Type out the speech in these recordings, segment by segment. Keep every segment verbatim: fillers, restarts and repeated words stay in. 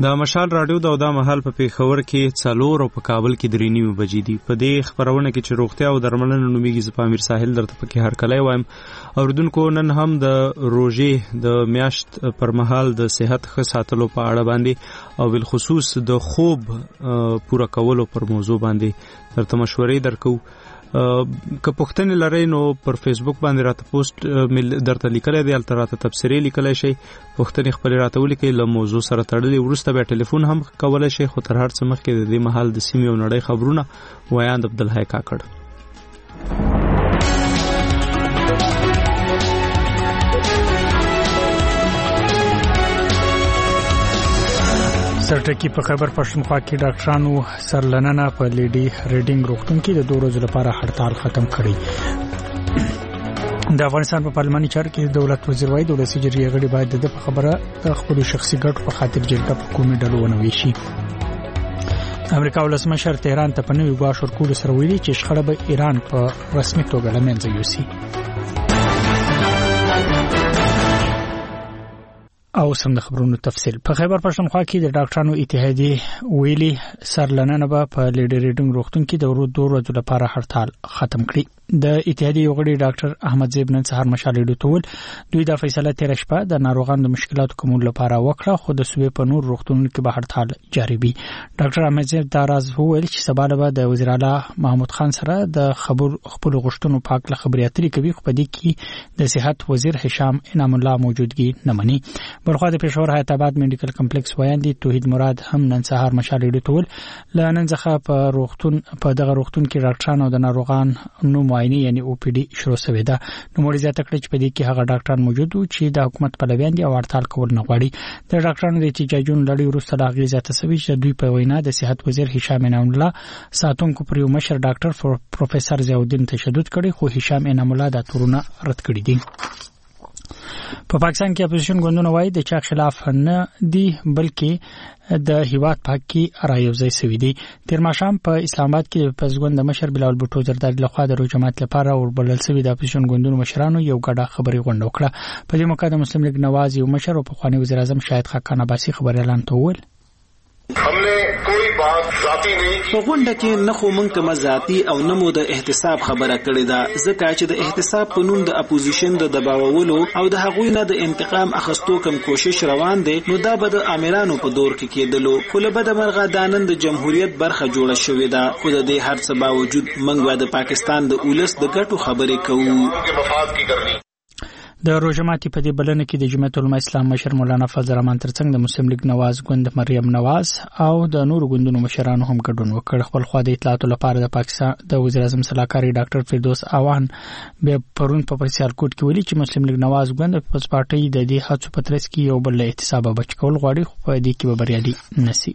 د مشال رادیو د دا مهال په پیښور کې څلور او په کابل کې درې نیمې بجې دي. په دې خبرونه کې چې روغتیا او درملنه نومیږي زه پامیر ساحل درته پکې هرکلی وایم. اوریدونکو نن هم د روژې د میاشت پر مهال د صحت ښه ساتلو په اړه باندې او بالخصوص د خوب پوره کولو پر موضوع باندې درته مشورې درکو. که پوښتنې لرئ نو پر فیسبوک باندې راته پوسټ درته لیکلی دی، هلته راته تبصرې لیکلی شئ، پوښتنې خپلې راته ولیکئ له موضوع سره تړلې. وروسته بیا ټلیفون هم کولی شئ، خو تر هر څه مخکې د دې مهال د سیمې او نړۍ خبرونه ویاند عبدالحی کاکړ. سرټکی په خبر پښتونخوا کې ډاکټرانو سرلننه په لیډي ریډینګ روغتون کې د دوه ورځې لپاره هړتال ختم کړی. د افغانستان په پارلماني چارو کې دولت وزیر وايي د ولسي جرګې غړي باید د په خبره د خپل شخصي ګټو په خاطر جرګه په کومې ډلو ونه ویشي. امریکا ولسمشر تهران ته په نوي ګواښ ورکولو سره ویلي چې شخړه به ایران په رسمي توګه له منځه یوسي. او سم د خبرونو تفصیل. په خیبر پښتونخوا کې د ډاکټرانو اتحادیې ویلي سرلننه به په لیډي ریډینګ روغتون کې د ورځو دوه ورځو لپاره هړتال ختم کړي. د اتحادیې یو غړي ډاکټر احمد زیب نن سهار مشالې ډوتول دوی د فیصله تیر شپه د ناروغانو د مشکلاتو کومول لپاره وکړه، خو د صوبې په نور روغتونونو کې به هړتال جاری وي. ډاکټر احمد زیب دا راز وویل چې سبا به د وزیر اعلی محمود خان سره د خبر خپل غوښتنو په اړه خبرې اترې کوي، خو په دې کې د صحت وزیر هشام انعام الله موجودګي نه مني. برخوا د پېښور حیات آباد میډیکل کمپلیکس وایاندې توحید مراد هم نن سهار مشالې ډوتول ل نن ځخه په روغتون په دغه روغتون کې ډاکټرانو د ناروغان نو معاینه یعنی او پی ډي شروع شوې ده. نو مړي زیاته کړې چې په دې کې هغه ډاکټران موجود وو چې د حکومت پلویان دي او هړتال کول نه غواړي. د ډاکټرانو د احتجاجونو لړۍ وروسته لا غږ زیاته شوې چې دوی په وینا د صحت وزیر هشام انعام الله ساتونکو پر یو مشر ډاکټر پروفیسور ضیاءالدین تشدد کړي، خو هشام انعام الله دا تورونه رد کړي دي. په پاکستان کې اپوزیشن ګوندونه وایي د چا خلاف نه دي بلکې د هیواد په حق کې رايوځای شوی دي. تیر ماښام په اسلام آباد کې د پزګوند مشر بلال بوټو زرداری لخوا د روز جماعت لپاره وربلل شوی د اپوزیشن ګوندونو مشرانو یو ګډه خبري غونډه وکړه. په دې موقع د مسلم لیگ نواز یو مشر او پخوانی وزیر اعظم شاهد خاقان عباسی خبري اعلان وکړ. हमने कोई बात ذاتی نه په غونډه کې نه خو مونږ کومه ذاتی او نه مو د احتساب خبره کړې ده، ځکه چې د احتساب په نوم د اپوزیشن د دباوولو او د هغوی نه د انتقام اخستو کوم کوشش روان دی، نو دا به د امیرانو په دور کې کېدلو. خو له بده مرغه د نن د جمهوریت برخه جوړه شوې ده، خو د دې هر څه باوجود مونږ د پاکستان د اولس د ګټو خبرې کوو. د روزماتي په دې بلنه کې د جمعیت العلماء اسلام مشر مولانا فضل الرحمن ترڅنګ د مسلم لیگ نواز ګوند مریم نواز او د نور ګوندونو مشرانو هم ګډون وکړ. خپل خوا د اطلاعاتو لپاره د پاکستان د وزیر اعظم صلاحکاري ډاکټر فردوس اوان به پرون په سیالکوټ کې ویلي چې مسلم لیگ نواز ګوند په پیپلز پارټي د دې هڅو په ترڅ کې یو بل احتساب بچ کول غواړي، خو په دې کې به بریالي نشي.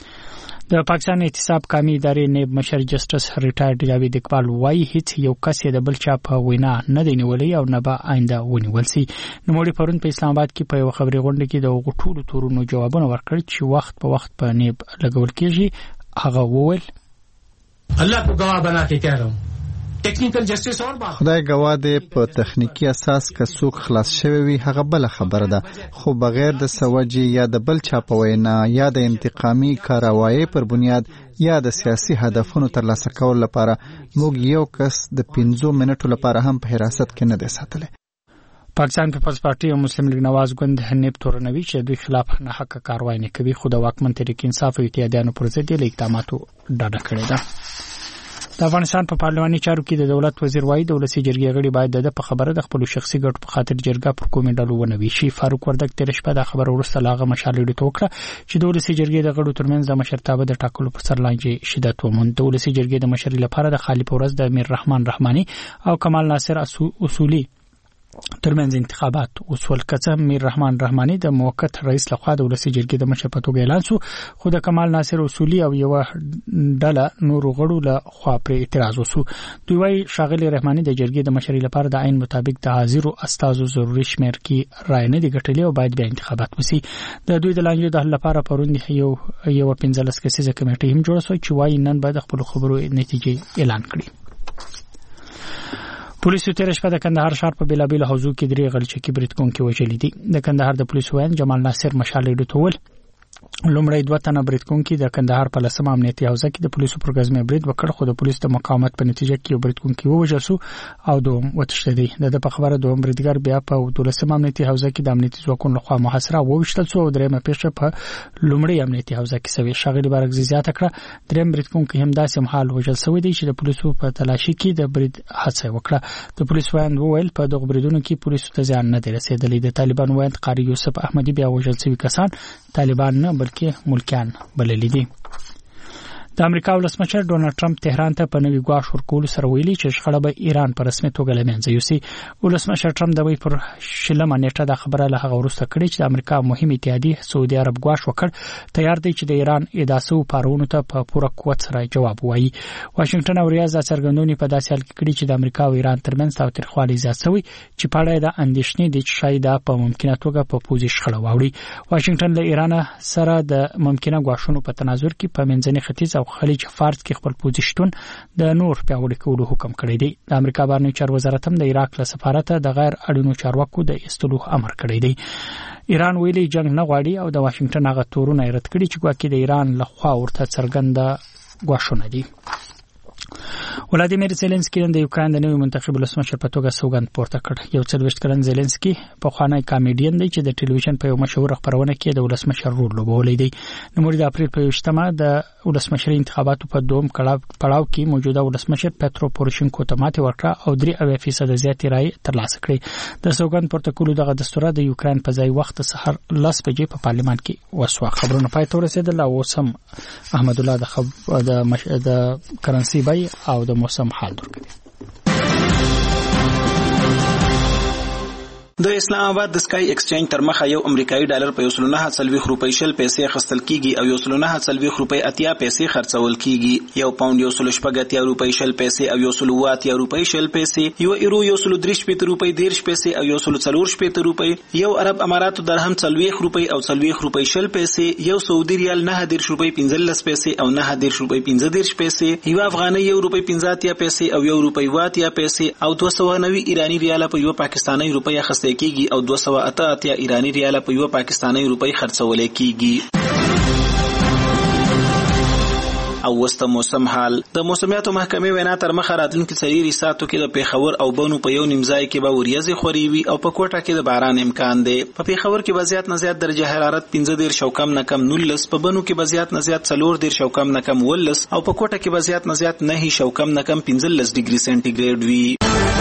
د پاکستان احتساب قومي ادارې نیب مشر جسټس ریټایرډ جاوید اقبال وايي هیڅ یو کس یې د بل چا په وینا نه دی نیولی او نه به آینده ونیول شي. نوموړي پرون په اسلام آباد کې په یو خبري غونډه کې د غټولو تورونو جوابونه ورکړل چې وخت په وخت په نیب لګول کېږي. هغه وویل الله کو گواه بنا کے کہہ رہا ہوں ټیکنیکل جسټس اور بات خدای گواه دی په تخنیکی اساس که څوک خلاص شوی وي هغه بل خبره ده، خو بغیر د سوجي یا د بل چا په وینا یا د انتقامي کاروایی پر بنیاد یا د سیاسي هدفونو ترلاسه کول لپاره موږ یو کس د پنځو منټو لپاره هم په حراست کې نه دی ساتلی. پاکستان پیپلز پارټي او مسلم لیگ نواز ګوند نیب تورنوي چې دوی خلاف نه حق کاروایی نه کوي، خو د واکمن تحریک انصاف او اتحادیانو پر ضد یې اقداماتو ډاډه کړې ده. د افغانستان په پارلماني چارو کې د دولت وزیر وايي د ولسي جرګې غړي باید د په خبره د خپل شخصي ګټو په خاطر جرګه پر کومې ډلو ونه ویشي. فاروق وردګ تیر شپه د خبر ورسته لاغه مشالې ډوت وکړه چې د ولسي جرګې د غړو ترمنځ د مشرتابه د ټاکلو پر سر لاندې شدت وموند. د ولسي جرګې د مشرۍ لپاره د خالی پورز د امیر رحمان رحماني او کمال ناصر اصولي ترمنځ انتخابات وسول. کڅه میر رحمان رحماني د موقت رئیس لخوا د ولسي جرګې د مشر په توګه اعلان شو، خو د کمال ناصر اصولي او یو ډله نور غړو له خوا پر اعتراض وسو. دوی وايي ښاغلي رحماني د جرګې د مشرۍ لپاره د عین مطابق د حاضرو استازو ضروري شمیر کې رائے نه دي ګټلې او باید بیا انتخابات وسی. د دوی د لانجو د حل لپاره پرون یو یو پنځلس کسیزه کمیټه هم جوړه شوه چې وايي نن باید خپل خبرو نتیجې اعلان کړي. پولیسو تیر شپه د کندهار ښار په بیلابیلو حوزو کې درې غلچکي بریدکونکي وژلي دي. د کندهار د پولیسو وین جمال ناصر مشالې ډوتول لومړی دوه تنه بریدکونکي د کندهار په لسمه امنیتي حوزه کې د پولیسو پر ګزمې برید وکړ خو د پولیسو د مقاومت په نتیجه کې یو بریدکونکي ووژل شو او دوم وتښتېد. د په خبره دوم بریدګر بیا په دولسمه امنیتي حوزه کې د امنیتي ځواکونو لخوا محاصره وویشتل شو او درېمه پیښه په لومړی امنیتي حوزه کې شوې. ښاغلي بارکزي زیاته کړه درېم بریدکونکي هم داسې مهال وژل شوی دی چې د پولیسو په تلاشي کې د برید هڅه وکړه. د پولیسو وایند وویل په دغه بریدونو کې پولیسو ته زیان نه دی رسېدلی. د طالبان وایند قاری یوسف احمدي بیا وژل شوي کسان طالبان نه بلکې ملکیان بللی دي. د امریکا ولسمشر ډونالد ټرمپ تهران ته په نوي ګواښ ورکول سره ویلي چې شخړه به ایران په رسمي توګه له منځه یوسي. ولسمشر ټرمپ د وی پر شلمه نیټه د خبره له هغه وروسته کړې چې د امریکا مهم اتحادیه سعودي عرب ګواښ وکړ تیار دی چې د ایران اداسو پارونو ته په پوره قوت سره جواب وایي. واشنگټن او ریاض د څرګندونې په داسې حال کې کړي چې د امریکا او ایران ترمنځ تاوتریخوالی زیات شوی چې په اړه د اندېښنې د شاید په ممکنه توګه په پوزي شخړه واوړي. واشنگټن له ایران سره د ممکنه ګواښونو په تناظر کې په منځني ختیځ او خلیج فارس کې خپل پوزیشن د نور پیاوړي کولو حکم کړی دی. د امریکا بهرنی چارو وزارت هم د عراق له سفارت د غیر اړینو چارواکو د ایستلو امر کړی دی. ایران ویلي جنگ نه غواړي او د واشنگټن هغه تورونه رد کړي چې ګواکې د ایران له خوا ورته څرګنده ګواښونه دي. ولادیمیر زيلنسکي د یوکران د نوي منتخب ولسمشر په توګه سوګند پورته کړ. یو څلوېښت کلن زيلنسکي په خوانی کامیډین دی چې د ټلویزیون په یو مشهور خبرونه کې د ولسمشر رول لوبولی دی. نو د اپریل په یوشتمه د ولسمشر انتخاباتو په دوم پړاو کې موجوده ولسمشر پترو پوروشینکو ته ماتې ورکړه او درې اویا فیصد زیاتې رای ترلاسه کړې. د سوګند پورته کولو دغه دستور د یوکران په ځای وخت سحر لس بجې په پارلمان کې وسوه. خبرونه پای ته ورسېدل او سم احمد الله د خب د مش... د کرنسي بای او د موسم حال درکړي. د اسلام آباد د سکای ایکسچینج تر مخه یو امریکایي ډالر په یو سل نه څلوېښت روپۍ شل پیسې اخیستل کیږي او یو سل نه څلوېښت روپۍ اتیا پیسې خرڅول کیږي. یو پاوند یو سل شپږ اتیا روپۍ شل پیسې او یو سل اووه اتیا روپۍ شل پیسې، یو ایرو یو سل درې شپېته روپۍ دېرش پیسې او یو سل څلور شپېته روپۍ، یو عرب اماراتو درهم څلوېښت روپۍ او څلوېښت روپۍ شل پیسې، یو سعودي ریال نهه دېرش روپۍ پنځلس پیسې او نهه دېرش روپۍ پنځه دېرش پیسې، یو افغانۍ یو روپۍ پنځه اتیا پیسې او یو روپۍ اووه اتیا پیسې او دوه سوه نوي ایراني ریاله په یو پاکستاني روپۍ اخیستل کیږي او دوه سوه اته اتیا ایرانی ریاله په یو پاکستاني روپۍ خرڅول کیږي. او وسته موسم حال. د موسمیاتو محکمې وینا تر مخه راتلونکي څلور ساعتو کې د پیښور او بنو په یو نیم ځای کې به وریځې خوري وي او په کوټه کې د باران امکان دی. په پیښور کې به زیات نه زیات درجه حرارت پنځه دېرش او کم نه کم نولس، په بنو کې به زیات نه زیات څلور دېرش او کم نه کم ولس او په کوټه کې به زیات نه زیات نهه او کم نه کم پنځلس ډیګري سنټیګریډ وي.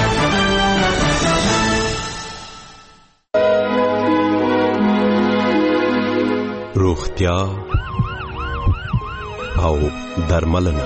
روغتیا او درملنه.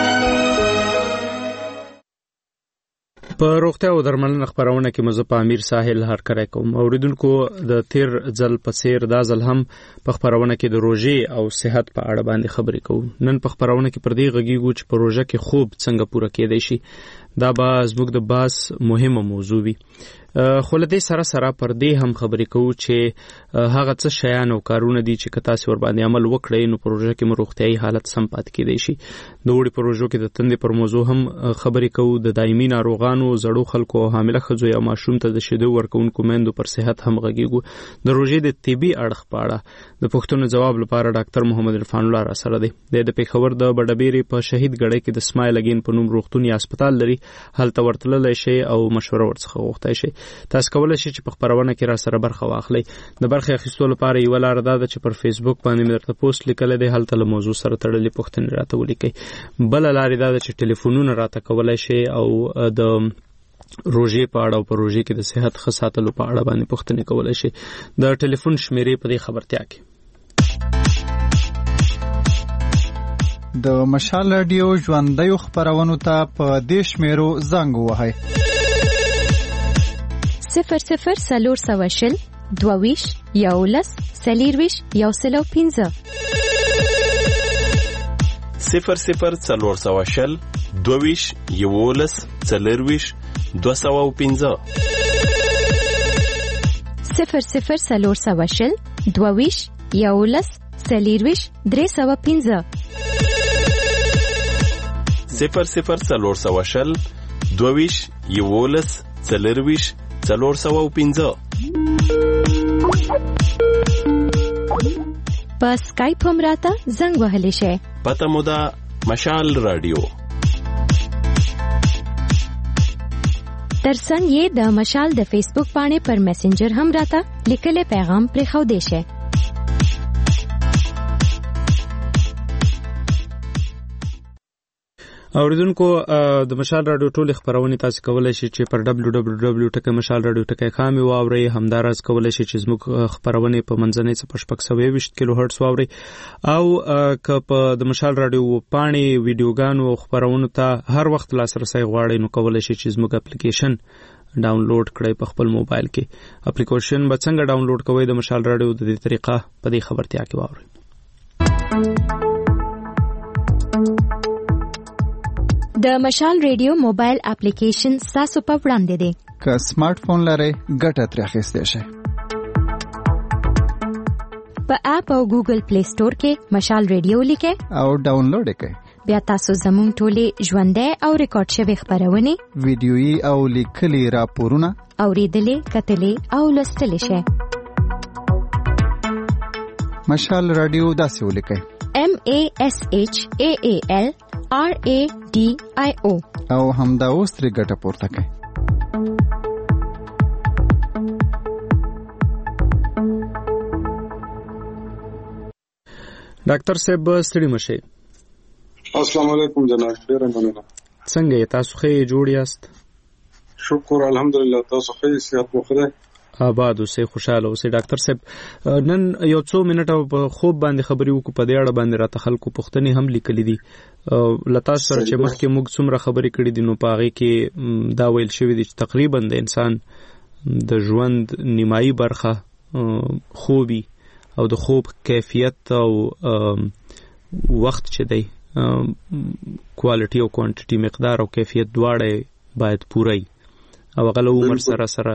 په روغتیا او درملنه خبرونه کې مزه په امیر ساحل هرکړی کوم. اوریدونکو د تیر ځل په څیر دا ځل هم په خبرونه کې د روژې او صحت په اړه باندې خبرې کوو. نن په خبرونه کې پر دې غږیږو چې په روژه کې خوب څنګه پوره کېدای شي. دا به زموږ د باس مهمه موضوع وي. خو له دې سره سره پر دې هم خبرې کوو چې هغه څه شیان او کارونه دي چې که تاسو ور باندې عمل وکړئ نو پروژه کې مو روغتیايي حالت سم پاتې کېدای شي. د وړي پروژو کې د تندې پر موضوع هم خبرې کوو. د دایمي ناروغانو، زړو خلکو او حامله ښځو یا ماشوم ته د شیدو ورکوونکو میندو پر صحت هم غږیږو. د روژې د طبي اړخ په اړه د پوښتنو جواب لپاره ډاکټر محمد عرفان الله را سره دی. د پیښور د بډبېرې په شهید ګړۍ کې د سمایل اگین په نوم روغتون یا هسپتال لري. هلته ورتللی شي او مشوره ورڅخه غوښتای شي. تاسو کولای شئ چې په خبرونه کې را سره برخه واخلئ. د برخې اخیستو لپاره یو لار دا ده چې پر فیسبوک باندې مې درته پوسټ لیکلی دی، هلته له موضوع سره تړلې پوښتنې راته ولیکئ. بله لارې دا ده چې ټلیفونونه راته کولای شئ او د روژې په اړه او په روژې کې د صحت ښه ساتلو په اړه باندې پوښتنې کولای شئ. د ټلیفون شمیرې په دې خبرتیا کې د مشال رادیو ژوندیو خبرونو ته په دې شمیرو زنګ ووهئ: صفر صفر څلور سوه شل دوه ویشت یولس څلېرویشت یو سل او پنځه، صفر صفر څلور سوه شل دوه ویشت یولس څلېرویشت دوه سوه او پنځه، صفر صفر څلور سوه شل دوه ویشت یولس څلېرویشت درې سوه پنځه، صفر صفر څلور سوه شل دوه ویشت یولس څلېرویشت څلور سوه او پنځه، په اسکایپ هم راته زنګ وهلی شئ. پته مو ده مشال رادیو. ترڅنګ یې د مشال د فیسبوک پاڼې پر میسنجر هم راته لیکلی پیغام پرېښودی شئ. اوریدونکو د مشال رادیو ټول خبرونه تاسو کولای شئ چې پر دبلیو دبلیو دبلیو ډاٹ مشال رادیو ډاٹ کام واورئ. همداراز کولای شئ چې زموږ خبرونه په منځنۍ صفر شپږ سوه ویشت کیلو هرتز واورئ او که په د مشال رادیو پاڼې ویډیوګانو او خبرونو ته هر وخت لاسرسي غواړئ نو کولای شئ چې زموږ اپلیکیشن ډاونلوډ کړئ په خپل موبایل کې. اپلیکیشن به څنګه ډاونلوډ کوئ د مشال رادیو د دې طریقه په دې خبرتیا کې واورئ. د مشال ریډیو موبایل اپلیکیشن تاسو په وړاندې دی. که سمارټ فون لرئ ګټه ترې اخیستی شئ. په اپ او ګوګل پلی سٹور کې مشال ریډیو لیکئ او ډاونلوډ یې کړئ. بیا تاسو زموږ ټولې ژوندۍ او ریکارډ شوې خبرونه ویډیويي او لیکلي راپورونه اوریدلې کتلې او لوستلې شئ. مشال رادیو داسې ولیکئ: M A S H A A L R A D I O او همدا اوس ترې ګټه پورته کړئ. ډاکټر صاحب ستړي مشه. السلام علیکم جناب. ډیر مننه. څنګه یې تاسو ښه جوړ یاست؟ شکر الحمدلله. تاسو ښه صحت مو ښه؟ آباد اوسئ، خوشاله اوسئ. ډاکټر صاحب نن یو څو منټه په خوب باندې خبرې وکړو. په دې اړه باندې راته خلکو پوښتنې هم لیکلې دي. لتا سره چې مخکې موږ څومره خبرې کړې دي نو په هغې کې دا ویل شوي دي چې تقریبا د انسان د ژوند نیمایي برخه خوبي او د خوب کیفیت او وخت چې دی کوالټي او کوانټیټي مقدار او کیفیت دواړه باید پوره وي او هغه له عمر سره سره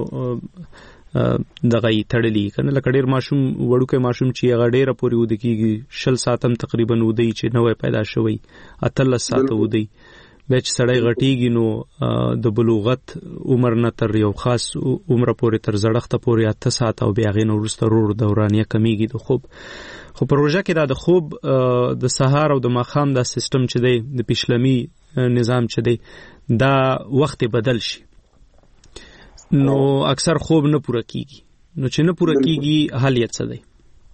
دغه یې تړلي. کنه لکه ډېر ماشوم وړوکی ماشوم چې هغه ډېره پورې وده کېږي شل ساعت هم تقریبا ودی چې نوی پیدا شوی اتلس ساعته ودی. بیا چې سړی غټېږي نو د بلوغت عمر نه تر یو خاص عمره پورې تر زړښته پورې اته ساعته او بیا هغې نه وروسته ورو ورو دورانیه کمیږي د خوب. خو په روژه کې دا د خوب د سهار او د ماښام دا سیستم چې دی د پیشلمي نظام چې دی دا وخت بدل شي نو اکثر خوب نه پوره کیږي. نو چې نه پوره کیږي حل یې څه دی؟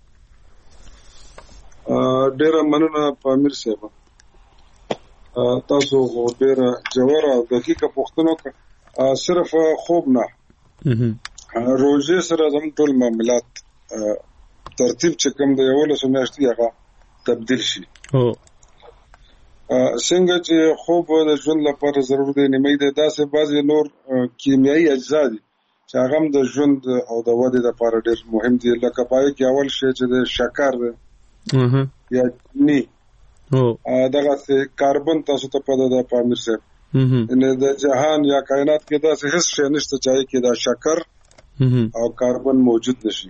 ډېره مننه پامیر صاحب. تاسو ډېره جوړه او دقیقه پوښتنه وکړه. صرف خوب نه روزه سره زموږ ټول معاملات ترتیب چې کوم د یولسو میاشتې هغه تبدیل شي. څنګه چې خوب د ژوند لپاره ضروري دی نیمه دی داسې بعضې نور کیمیایي اجزا دي چې هغه هم د ژوند او د ودې لپاره ډېر مهم دي. لکه پای کې اول شی چې د شکر دی یا چیني دغسې کاربن تاسو ته پته ده پامیر صاحب. یعنې د جهان یا کائنات کې داسې هېڅ شی نشته چې هغې کې دا شکر او کاربن موجود نشي.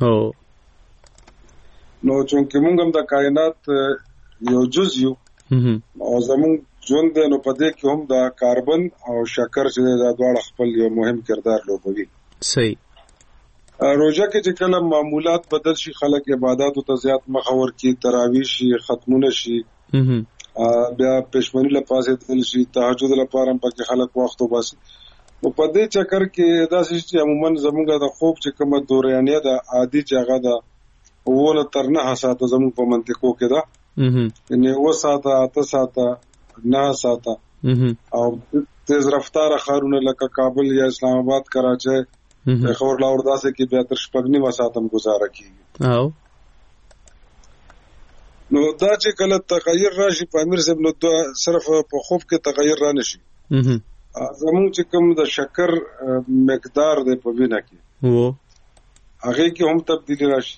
نو چونکې موږ هم د کائنات یو جز یو او زموږ ژوند دی نو په دې کې هم د کاربن او شکر چې دا دواړه خپل یو مهم کردار لوبوي. صحیح. روژه کې چې کله معمولات بدل شي خلک عباداتو ته زیات مخه ورکړي، تراویح شي، ختمونه شي، بیا پېشمني له پاسېدل شي، تهجد لپاره هم پکې خلک وخت وباسي. نو په دې چکر کې داسې چې عموما زموږ د خوب چې کومه دورانیه ده عادي چې هغه ده اووه تر نهه ساعته زموږ په منطقو کې ده. یعنې اووه ساعته اته ساعته نهه ساعته او تیز رفتاره ښارونه لکه کابل یا اسلام آباد کراچۍ پېښور لاهور داسې کې بیا تر شپږ نیمه ساعت هم ګزاره کېږي. نو دا چې کله تغیر راشي په امیر صاحب نو صرف په خوب کې تغیر را نشي. زموږ چې کوم د شکر مقدار دی په وینه کې هغې کې هم تبدیلي راشي.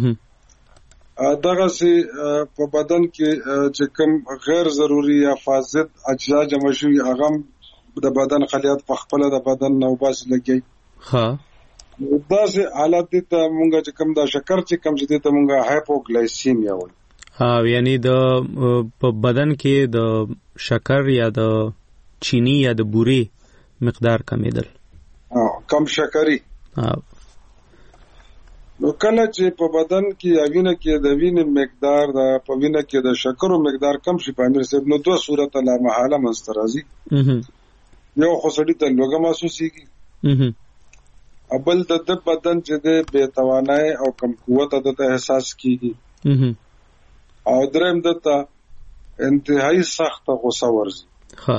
دغسې په بدن کې چې کوم غیر ضروري یا فاسد اجزا جمع شوي هغه هم د بدن خلیات په خپله د بدن نه وباسي لګوي. داسې حالت دي ته مونږ چې کوم دا شکر چې کوم چې دي ته مونږ هایپوګلایسیمیا وایي. ها یعنی د په بدن کې د شکر یا د چینی یا د بوري مقدار کمیدل. کم شکری. نو کله چې په بدن کې وینه کې د وینې مقدار د په وینه کې د شکرو مقدار کم شي په امیر صاحب نو دوه صورت لا محاله منځ راځي. یو خو سړی ته لوګه محسوسيږي، ابل د بدن چې د بے توانای او کم قوت د احساس کیږي، او دریم دته انتهایی سخت غوسه ورزي. ها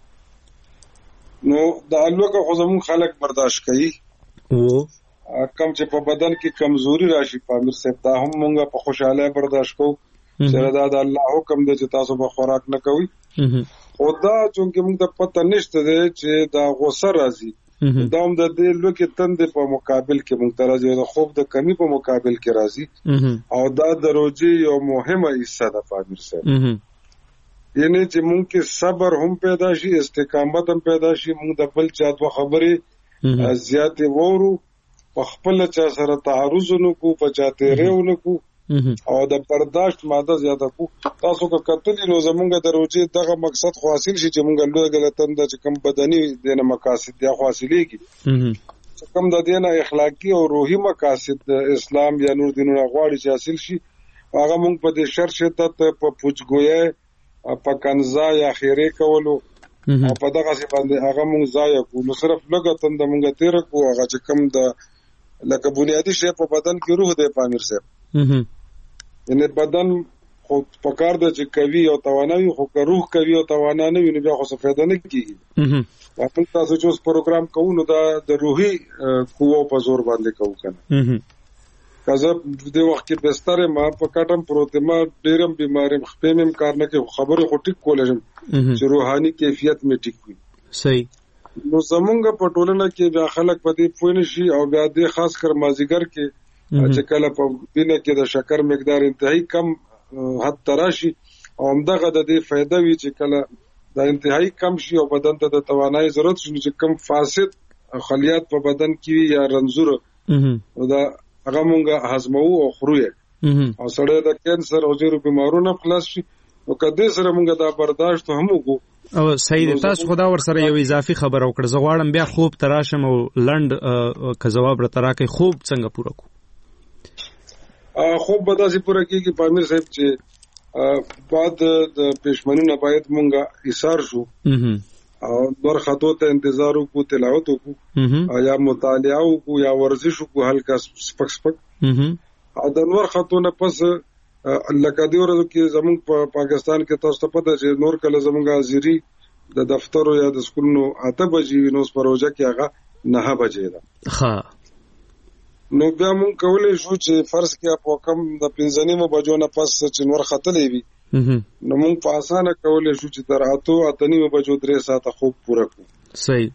نو د لوګه خو زمون خلک برداشت کوي، وو کم چې په بدن کې کمزوري راشي په امیر صاحب دا هم مونږه په خوشاله برداشت کوو چې دا د الله حکم دی چې تاسو به خوراک نه کوئ. او دا چې موږ د پته نشته دی چې دا غوسه راځي، دا هم د دې لوګي تند په مقابل کې موږ ترازی د خوب د کمی په مقابل کې راځي، او دا د روزي یو مهمه حصہ ده په امیر صاحب. یعنی چې موږ کې صبر هم پیدا شي، استقامت هم پیدا شي، موږ د بل چا د خبرې زیاتې وورو، په خپل چا سره تعارض نه کو، په چاته ریو نه کو، او د برداشت ماده زیاته کو. تاسو که کتلی نو زمونږ د روزي دغه مقصد خو حاصل شي چې موږ له غلطن د کم بدني د مقاصد دی خو حاصلېږي، چې کم د دینه اخلاقی او روحي مقاصد د اسلام یا نور دینونو غواړي چې حاصل شي، هغه موږ په دې شرط شدت په پوجګوي په کنزا یا خیره کولو او په دغه څه باندې هغه موږ ځای کو. نو صرف لګه تند موږ تیر کو، هغه چې کم د لکه بنیادی شی په بدن کې روح دی په امیر صاحب. یعنی بدن خو پکار د چې کوي او توانوي، خو که روح کوي او توانا نه وي نو بیا خو څه فایده نه کیږي. خپل تاسو چې اوس پروګرام کوو نو دا د روحي قوو په زور باندې کوو کنه. کله د وخت کې بستر ما په کټم پروت ما ډیرم بیمارم خپې مم کار نه کې خبره خو ټیک کولم چې روحاني کیفیت می ټیک وي. صحیح. نو زمونږ په ټولنه کې بیا خلک په دې پوه نشي، او بیا د خاص کر مازیګر کې چې کله په وینه کې د شکر مقدار انتهایی کم حد تراشي، او همدغه د دې فائدہ وی چې کله د انتهایی کم شي او بدن ته د توانایي ضرورت شي چې کم فاسد خلیات په بدن کې یا رنځور او دا هغه مونږه هضمو او خروي، او سړی د کینسر او ډیرو بیمارونو خلاص شي. او کله سره مونږه دا برداشت هم وکړو. او صحیح تاسو خدا ور سره یو اضافي خبر او کړ، زه غواړم بیا خوب تراشم او لند که جواب را تراکې خوب څنګه پوره کو؟ خوب به داسې پوره کیږي په امیر صاحب چې بعد د پېشمنونو باید مونږه ایثار شو او نور خطو ته انتظار وکړو، تلاوت وکړو یا مطالعه وکړو یا ورزش وکړو هلکا سپک سپک، او د نور خطو نه پس لکه دی ورځو کې زمونږ په پاکستان کې تاسو ته پته چې نور کله زمونږ حاضری د دفترو یا د سکولونو اته بجې وي، نو پروژه کې هغه نه بجې ده. ها نو بیا مونږ کولای شو چې فرض کې په کم د پنځه نیمو بجو نه پس چې نور خطلې وي نو مونږ په اسانه کولای شو چې تر اته اته نیمو بجو درې ساعته خوب پوره کړو. صحیح.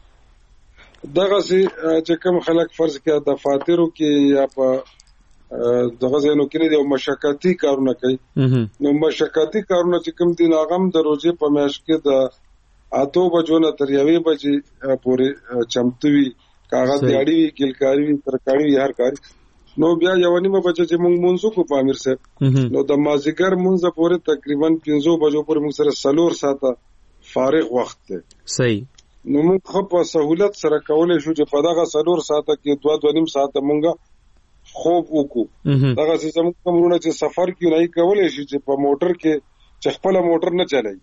دغه چې کوم خلک فرض کې د فاتیرو کې یا په دغه ځینو کې د مشقتي کارونه کوي، نو مشقتي کارونه چې کوم دي هغه د روزي په میاشت کې د اته بجو نه تر یوې بجې پورې چمتوي، کاغذ دیاړي وي، ګلکاري وي، ترکاړي وي، هر کار. نو بیا یو نیمه بجې چې موږ مونږ کو په امیر صاحب، نو د مازیګر مونږ پورې تقریبا پنځه بجو پورې موږ سره سلور ساعته فارغ وخت دی. صحیح. نو موږ خو په سہولت سره کولای شو چې په دغه سلور ساعته کې دوه دوه نیم ساعته مونږ خوب وکړو. دغه سیستم کومونه چې سفر کې نه کولای شي چې په موټر کې چې خپل موټر نه چلای،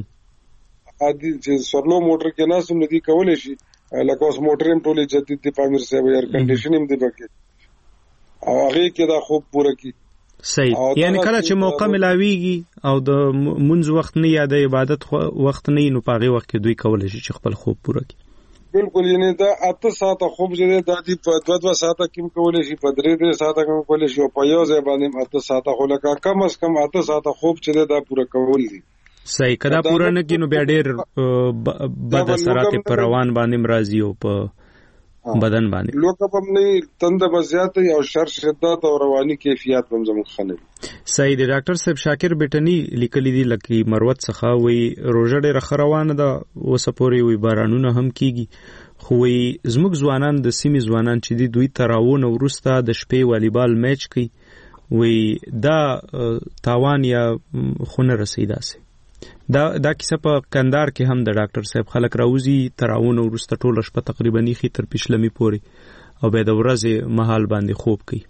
عادي چې سورلو موټر کې نه سم ندي کولای شي، لکه اوس موټر هم ټولې جدید دي په امیر صاحب، ایر کنډیشن هم دی پکې، او هغه کې دا خوب پوره کی. صحیح. یعنی کله چې موقع ملاويږي او د منځ وخت نه یا د عبادت وخت نه نو پاغي وخت کې دوی کولای شي چې خپل خوب پوره کی. بالکل. یعنی دا اته ساعته خوب چې دا دی په دوه دوه ساعته کې کولای شي، په درې درې ساعته کې کولای شي، او په یو ځای باندې اته ساعته خو لکه کم از کم اته ساعته خوب چې دا پوره کول دي. صحیح. کدا پوره نه کینو بیا ډېر بد اثرات پر روان باندې مرضی او په بدن باندې لوګه په نه تند بزیات او شر شدت او رواني کیفیت هم زموږ خلل. صحیح دی. ډاکټر صاحب شاکر بیٹنی لیکلی دی لکه مروت څخه وی روزه ډېر خروانه ده وسپوري وی بارانونه هم کیږي، خو وی زموږ ځوانان د سیمې ځوانان چې دی دوی تراونه ورسته د شپې والیبال میچ کوي، وی دا تاوان یا خونه رسیدا سي. دا دا کیسه په کندهار کې هم د ډاکټر صاحب خلک راوځي تراونه ورسته ټوله شپه تقریبا خې تر پښلمي پوري، او به د ورځې مهال باندې خوب کوي.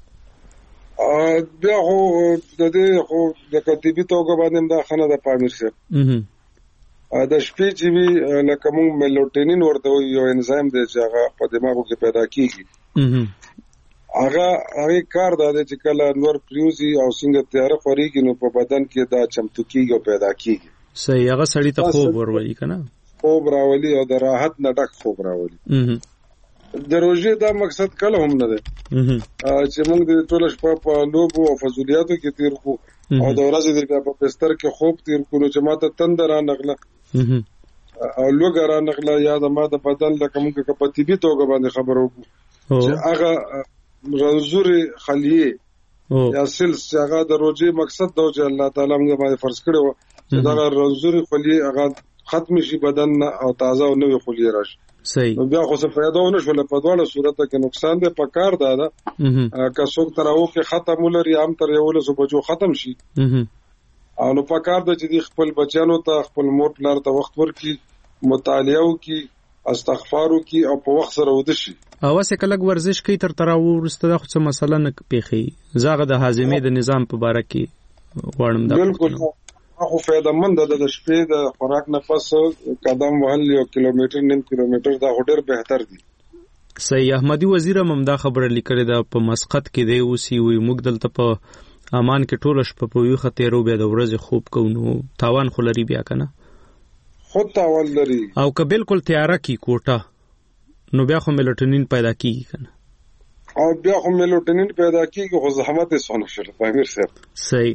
بیا خو د دې خو د کتیبي توګه باندې دا خنه د پامیر سره د شپې چې وی لکه موږ میلوټینین ورته یو انزایم دی چې هغه په دماغو کې پیدا کیږي. هغه هغه کار دا دی چې کله نور پریوزي او څنګه تیار خوريږي نو په بدن کې دا چمتو کیږي او پیدا کیږي. صحیح. هغه سړی ته خوب ورولي کنه، خوب راولي او د راحت نه ډک خوب راولي. د روزي دا مقصد کله هم نه دی چې موږ د ټول شپه په لوبو او فضولیاتو کې تیر کو او د ورځې د په بستر کې خوب تیر کو چې ماته تندر نغله او لوګ را نغله یا د ما د بدن لکه موږ په طبي توګه باندې خبرو چې هغه رنزوري خلیه یا سلس هغه د روزي مقصد دا چې الله تعالی موږ باندې فرض کړو چې دا رنزوري خلیه هغه ختم شي بدن او تازه او نوې خلیه راشي. صحیح. بیا خو څه فائدہ ونه شول په دواړو صورتو کې نقصان دی. په کار دا ده که څوک تر او کې ختم ولري هم تر یو لسو بجو ختم شي او نو په کار ده چې خپل بچیانو ته خپل مور پلار ته وخت ورکړي، مطالعه وکړي، استغفار وکړي او په وخت سره ود شي. او واسه کله ورزش کوي تر تر ورسته خو څه مسله نه پیخي زاغه د هاضمې د نظام په باره کې وړم دا. بالکل خو فائدہ مند ده. د شپې د خوراک نه پس قدم وهل یو کیلومتر نیم کیلومتر دا ډېر بهتر دي. صحیح. احمدي وزیر هم دا خبره لیکلې ده په مسقط کې دی اوسې وي موږ دلته په امان کې ټول شپه په یو خطرو بیا د ورځې خوب کوو نو تاوان خو لري بیا کنه. خود تاوان لري. او که بالکل تیاره کی کوټه نو بیا خو میلوټونین پیدا کیږي کنه. او بیا خو میلوټونین پیدا کیږي خو زحمت یې سونه شول پامیر صاحب. صحیح.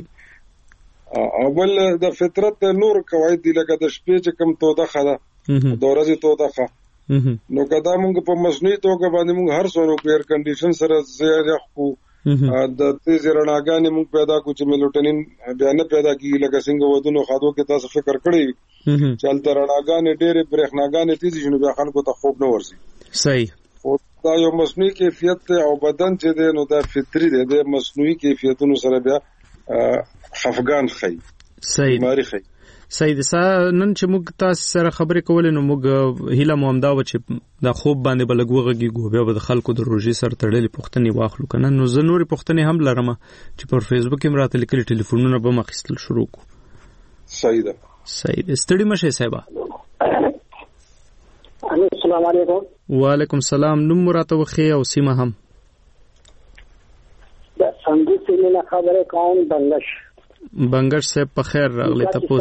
اول د فطرت نور قواعد دي لکه د شپې چې کم توده خده د ورځې توده خه نو کدا موږ په مصنوعي توګه باندې موږ هر څونو په ایر کنډیشن سره زیات خو د تیز رڼاګانې موږ پیدا کو چې میلوټونین بیا نه پیدا کیږي لکه څنګه ودونو خادو کې تاسو فکر کړی چې تل رڼاګانې ډېرې برېښناګانې تیز شنو بیا خلکو ته خوب نه ورسي. صحیح. او دا یو مصنوعي کیفیت او بدن چې دی نو دا فطري دی د مصنوعي کیفیتونو سره بیا خفګان خي. صحیح. بیماری خي. صحیح. د نن چې موږ تاسو سره خبرې کولې نو موږ هیله مو همدا و چې د خوب باندې بلګوغږي ګو بیا د خلکو د روزي سره تړلې پوښتنې واخلو کنه. نو زه نورې پوښتنې هم لرم چې پر فیسبوک کې مراته لیکلي ټلیفونونه به مخېستل شروع کو. صحیح ده. صحیح. ستړي مشه صاحب. السلام علیکم. وعلیکم السلام. نوم مراته وخی او سیمه هم. د سندي سیمه خبره کوم بنگش. بنگش صاحب په خیر راغلی تاسو.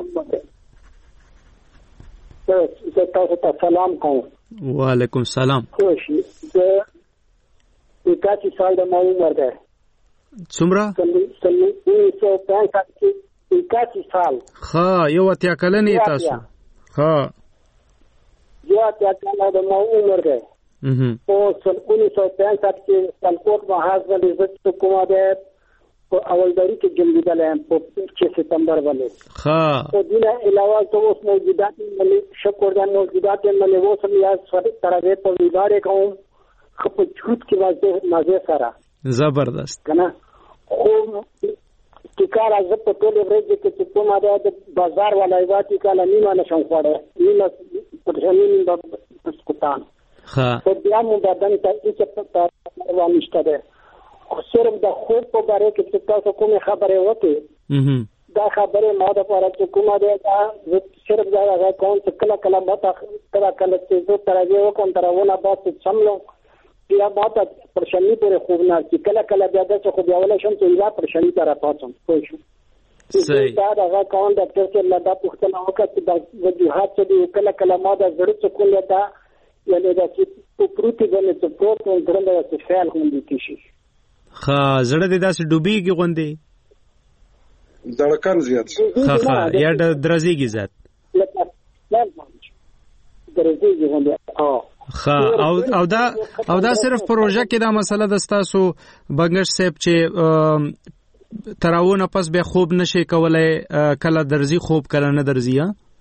زه تاسو ته سلام کوم. وعلیکم السلام. خوش زه اکاسی سال د ما عمر ده. څومره؟ انیس سو پینسٹھ کې اکاسی سال. ها یو اتیا کلنې تاسو. ها یو اتیا کلنې د ما عمر ده. او سن انیس سو پینسٹھ کې سلکوٹ محاذ باندې زه کومه ده په اولداری کې جنګیدل هم په چھ ستمبر باندې. ها او دینه علاوه تو اوس موجودات ملي شکر د موجودات ملي وو سم یا سره ترغه په ویدار کوم خپ چوت کې واځه مازه سره زبردست کنه. خو ټیکار از په ټول ورځ کې چې په ماده د بازار ولای واتی کله نیمه نشم خوړه نیمه په ځینې د سکوتان. ها په بیا مو بدن ته چې په وانشته ده. صرف د خوب په باره کې چې تاسو کومه خبره وکړي دا خبره ما د پاره چې کومه ده دا صرف دا هغه کوم چې کله کله ماته کله کله چې زه ترغه وکم ترونه بات سملو بیا ماته پرشنی پر خوب نه چې کله کله بیا د څه خو بیا ولا شم چې یا پرشنی تر پاتم پوه شو. صحیح. دا هغه کوم ډاکټر چې لدا پوښتنه وکړه چې د وجوهات چې کله کله ما د زړه څه کول دا یعنی دا چې په پروتي باندې څه پروت ګرنده څه خیال هم دي شي. خا زړه دې داسې ډوبېږي غوندې دړکان زیات خا خا یا درزيږي زیات درزيږي غوندې خا او او دا او دا صرف پروژه کې دا مسله د تاسو بنگش صاحب چې تراونه پس به خوب نشي کولای کله درزي خوب کله نه درزي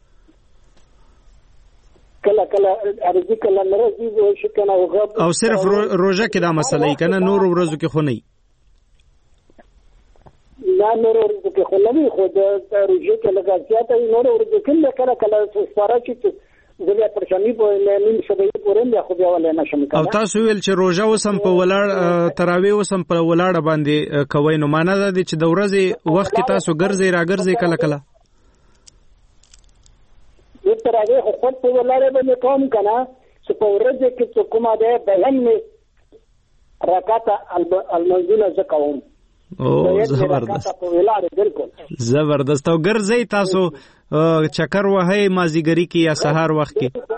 کله کله ارزي کله مرزي او شکنه او او صرف روزه کې دا مسله ای کنه نور ورځو کې خو نه نه نور ورځو کې خو نه خو د روزه کې لګا زیاته نور ورځو کې کله کله سپاره چې زه بیا پرشمي په نیم شبې پورم بیا خو بیا ولې نشم کولای. او تاسو ویل چې روزه وسم په ولاړ تراوی وسم په ولاړ باندې کوي، نو معنا دا دی چې د ورځې وخت کې تاسو ګرځي را ګرځي کله کله؟ یو تراوی خو خود په ولاړ باندې کوم کنه چې په ورځې کې څه کومه ده بیان می رکعت المنزل زکوم. او زبردست زبردست. او ګرځي تاسو چکر وهي مازیګری کې یا سحر وخت کې؟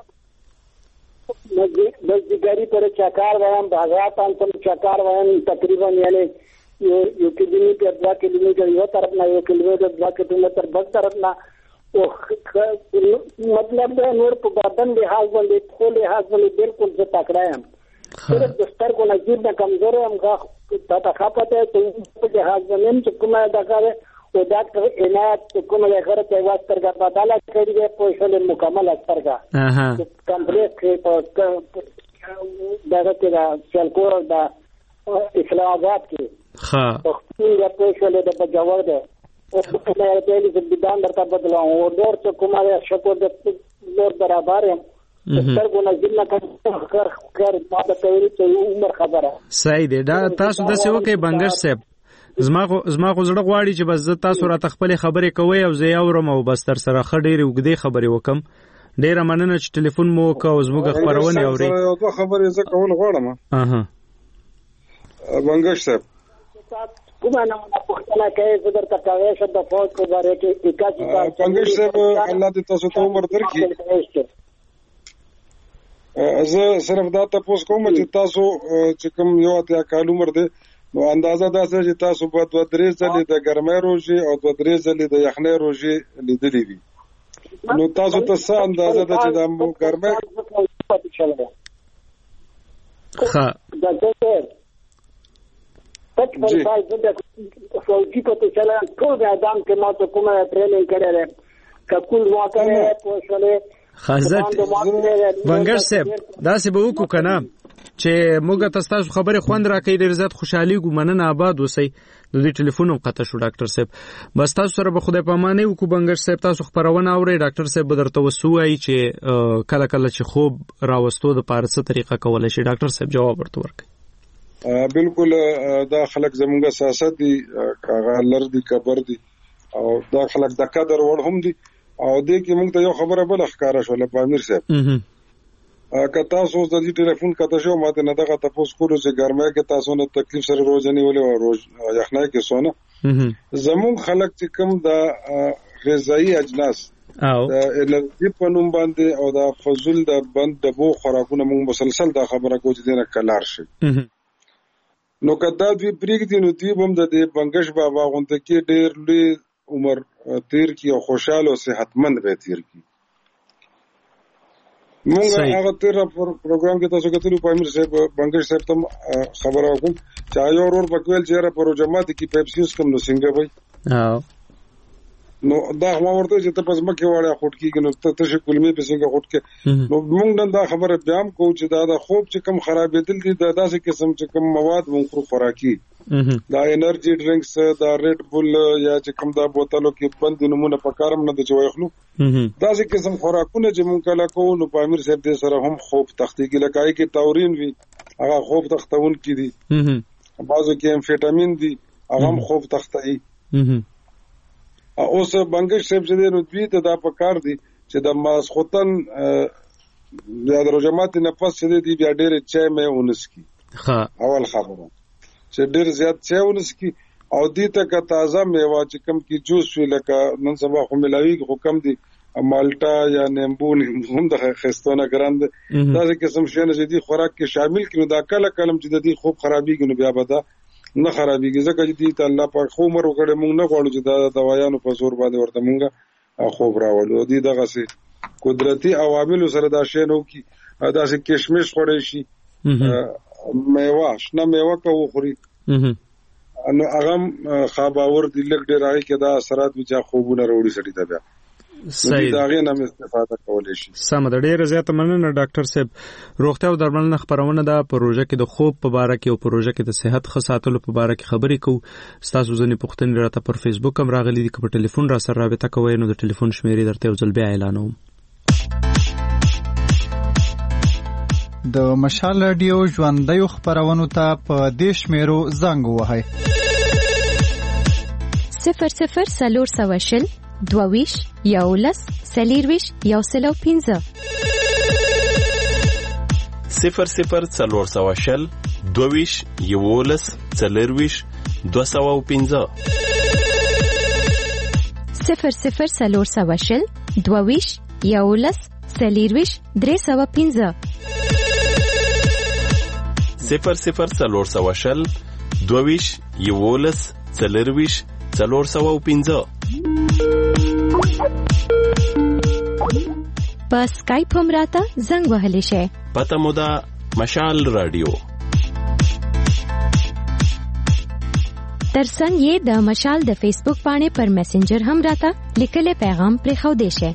مازیګری پر چکر وایم، بازار ته چکر وایم، تقریبا یعنی یو یو کیلومتر دوا کیلومتر یو طرف نه، یو کیلومتر دوا کیلومتر بل طرف نه. او مطلب دا نور په بدن لحاظ باندې خو لحاظ باندې بالکل زه تکړه یم. صرف د سترګو نظر نه کمزور یم. تا ته خپته ته په لحاظ باندې چې کومه دغه او ډاکټر عنایت کومه لغړه ته واسطرګه بداله کړی دی په شل مکمل سترګه. اها کمپلیټ کې په دغه کې چلکور دا اسلام آباد کې ها په خپل په شل د بجاور ده او په لاره کې د بدان درته بدلو او ډور څه کومه شکو د نور برابر یم. سترګو نظر نه کړ کړ ما د تیری ته عمر خبره صحیح دی. دا تاسو د څه وکي بنګش صاحب؟ زما خو زما خو زړه غواړي چې بس تاسو را تخپل خبرې کوي او زه اورم او بس تر سره خډېری وګدي خبرې وکم. ډیره مننه چې ټلیفون مو وکاو او زموږ خبرونه اوري. یو دوه خبرې زه کول غواړم. اها بنګش صاحب کومه نه پوښتنه کوي زه درته کوي چې د فوج په باره کې اکاسی بنګش صاحب الله دې تاسو ته عمر درکړي. زه صرف دا تاسو کوم چې تاسو چې کوم یو اتیا کال عمر دی نو اندازه دا چې تاسو په دوه درې ځلې د ګرمۍ روزي او دوه درې ځلې د یخنۍ روزي لیدلې وي. نو تاسو ته څه اندازه ده چې د ګرمۍ ښه پټ پر ځای د فوجي په چلا ټول د ادم کې ما ته کومه ټریننګ کړې ده ککول واکره پوښلې حضرت بنګش صاحب دا څه به وکړو کنه چې موږ تاسو خبره خوند راکې ډېر زیات خوشحالي ګمننه آباد اوسئ. د دې ټلیفون هم قطع شو ډاکټر صاحب. بس تاسو سره به خدای پامانه وکړو بنګش صاحب. تاسو خبرونه اورئ ډاکټر صاحب به درته وسوایي چې کله کله چې خوب راوستو د پاره څه طریقه کولای شي. ډاکټر صاحب جواب ورته ورکړي. بالکل دا خلک زموږه سیاست دي کاغه لر دي کبر دي او دا خلک د قدر وړ هم دي او دې کې موږ ته یو خبره بل ښکارا شو له پامیر صاحب. که تاسو د دې ټلیفون کته شو ماته نه دغه تاسو کولو چې ګرمه کې تاسو نه تکلیف سره روزنی ولې او روز یخنای کې سونه زمون خلک چې کوم د غذایی اجناس او د الرجی په نوم باندې او د فضل د بند د بو خوراکونه موږ مسلسل دا خبره کوو چې دینه کلار شي. نو کدا دوی پریږدي نو دوی هم د بنګش بابا غونډه کې ډېر لوی عمر تیر کی او خوشاله او صحتمند به تیر کی. مونږ هغه تیر پروګرام کې تاسو کتلو پامیر صاحب بنګش صاحب ته خبر راکوم چې یو ورور په کویل چیرې په جماعت کې پیپسیوس کوم نو څنګه وای او نو دا هغه ورته چې ته پس مکه واړه خټ کېږي نو ته تشه کلمې په څنګه خټ کې نو مونږ نن دا خبره بیان کوو چې دا د خوب چې کم خرابېدل دي دا داسې قسم چې کم مواد مونږ خوراکي دا انرژي ډرینکس دا ریډ بول یا چې کوم دا بوتلو کې بند نمونه په کارم نه د چويخلو دا چې قسم خوراکونه چې مونږ کله کوو نو پامیر صاحب دې سره هم خوب تختی کې لکای کې تورین وی هغه خوب تختون کې دي بعضو کې امفیټامین دي هغه هم خوب تختی. اوس بنګش صاحب چې نو دوی ته دا پکار دي چې د ماسختن د روجمات نه پس چې دی بیا ډېر چای مې اونس کی ها اول خبره چې ډېر زیات چاونس کی او دې ته کا تازه میوه چې کم کی جوس وی لکه نن سبا خو ملاوی خو کم دي مالټا یا نیمبو هم د خستونه ګرند دا چې قسم شنه چې دي خوراک کې شامل کړي دا کله کلم چې د دې خوب خرابېږي نو بیا به دا نه خرابېږي ځکه چې دې ته الله پاک خو مر وکړي مونږ نه غواړو چې دا دوايانو په زور باندې ورته مونږه خوب راوړو. دې دغه سي قدرتي عوامل سره دا شی نو کی دا سي کشمش خوري شي میوه شنه میوه کو خوري نو هغه خاباور د لګ ډیر راي کې دا اثرات بچا خوبونه وروړي سړي ته بیا صحیح دا غي نه استفاده کولای شي. سم د ډیره زیاته مننه ډاکټر صاحب. روغتیا او درملنه خبرونه دا پروژه کې د خوب په اړه کې او پروژه کې د صحت خصاتلو په اړه کې خبرې کوو. تاسو ځنې پوښتنې راته پر فیسبوک هم راغلي دي که په ټلیفون را سره رابطه کوئ نو د ټلیفون شمیرې درته یو ځل بیا اعلانوم. د مشال رادیو ژوندۍ خبرونو ته په دیش میرو زنګ وهاي صفر صفر سلور سواشل دوویش یولس سلیرویش یوسلو پینزه صفر صفر سلور سواشل دوویش یولس سلیرویش دو سوه پینزه صفر صفر سلور سواشل دوویش یولس سلیرویش درې سوه پینزه صفر صفر سلور سواشل دوویش یولس سلیرویش څلور سوه پینزه په سکایپ هم راته زنګ وهلی شئ. پته مو ده مشال رادیو. ترڅنګ یې د مشال د فیسبوک باندې پر میسنجر هم راته لیکلي پیغام پرېښودی شئ.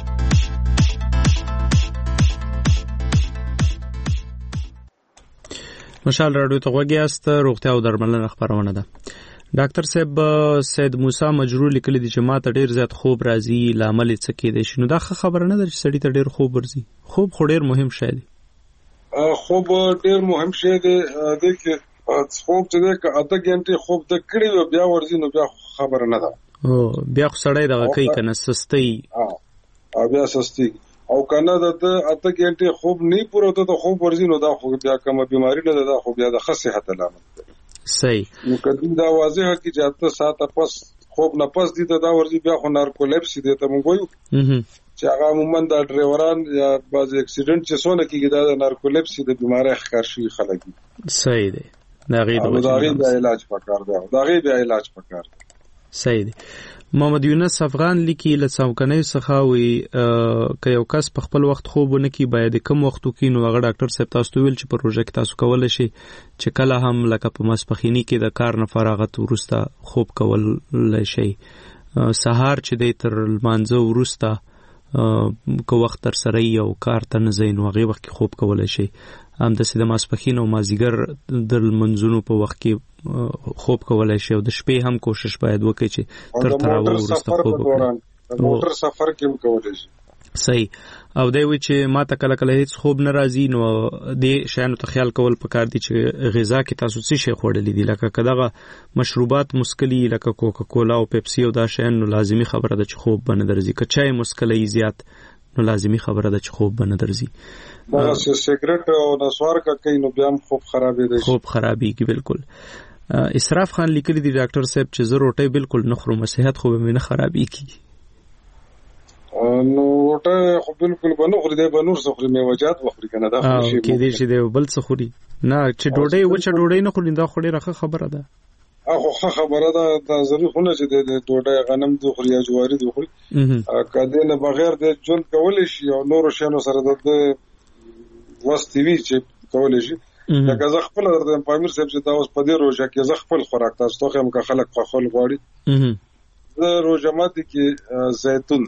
مشال رادیو ته غوږ یاست. روغتیا او درملنه خبرونه ده. ډاکټر صاحب سید موسی مجرور لیکلی دی چې ما ته ډیر زیات خوب راځي، لامل څه کېدای شي؟ نو دا خبره نه ده چې سړی ته ډیر خوب ورځي. خوب خو ډیر مهم شی دی. خوب ډیر مهم شی دی. د کې خوب چې ده که اته غنټه خوب د کړي بیا ورځي نو بیا خبره نه ده. او بیا خو سړی دغه کوي کنه سستی. اه بیا سستی او کنه د اته غنټه خوب نه پوره ته خوب ورځي نو دا خو بیا کومه بیماری نه ده، خو بیا د خصيحت علامت ده. صحیح. نو کله دا واضحه کی چې اته ساعته پس خوب نه پس دي ته دا ورځي بیا خو نارکولیپسي دي ته مونږ وایو چې هغه عموما د ډرایوران یا بعض اکسیډنټ چې څونه کیږي دا د نارکولیپسي د بیماری ښکار شي خلک. صحیح دی. دا غي د علاج پکار دی. دا غي د علاج پکار دی. صحیح دی. محمد یونس افغان لیکي له څوکنۍ څخه وي ک یو کس په خپل وخت خوب نه کی باید کم وخت کې نو هغه ډاکټر صاحب تاسو ویل چې پروژه کې تاسو کول شي چې کله هم لکه په مسپخینی کې د کار نه فراغت ورسته خوب کول شي، سهار چې د تر مانځه ورسته کو وخت تر سره یو کار ته نه زین وغه وخت خوب کول شي، هم د سیده مسپخین او مازیګر د منځونو په وخت کې خوب کولای شي او د شپې هم کوشش باید وکړي چې تر تراویح وروسته خوب وکړي. موټر سفر کې هم کولای شي. صحیح. او دی وی چې ما ته کله کله هیڅ خوب نه راځي نو د شیانو ته خیال کول پکار دي چې غذا کې تاسو څه شی خوړلې دي، لکه کداغه مشروبات مسکلي لکه کوکا کولا او پیپسي او دا شیان نو لازمی خبره ده چې خوب بنه درځي. که چای مسکلي زیات نو لازمی خبره ده چې خوب بنه درځي. دا سیګریټ او نسوار کا کوي نو بیا هم خوب خرابېږي. خوب خرابېږي بالکل. اسراف خان لیکلی دی ډاکټر صاحب چې زه روټي بالکل نه خورم، صحت خو به مې نه خرابېږي. نو روټه خو بالکل بنو خوري دی بنور څه خوري میوجات وخوري کنه دا خو شي کې دې چې دی بل څه خوري نه چې ډوډۍ وچه ډوډۍ نه خوري دا خو ډیره ښه خبره ده. اخو ښه خبره ده. دا ضروري خو نه چې د ډوډۍ غنم د خوري یا جواری د خوري کله نه بغیر د ژوند کولای شي او نور شانو سره د وستي وی چې کولای شي. لکه زه خپل درته پامیر صاحب چې دا اوس په دې روزه کې زه خپل خوراک تاسو ته هم که خلک خو خپل غواړي زه روزه ماته کې زیتون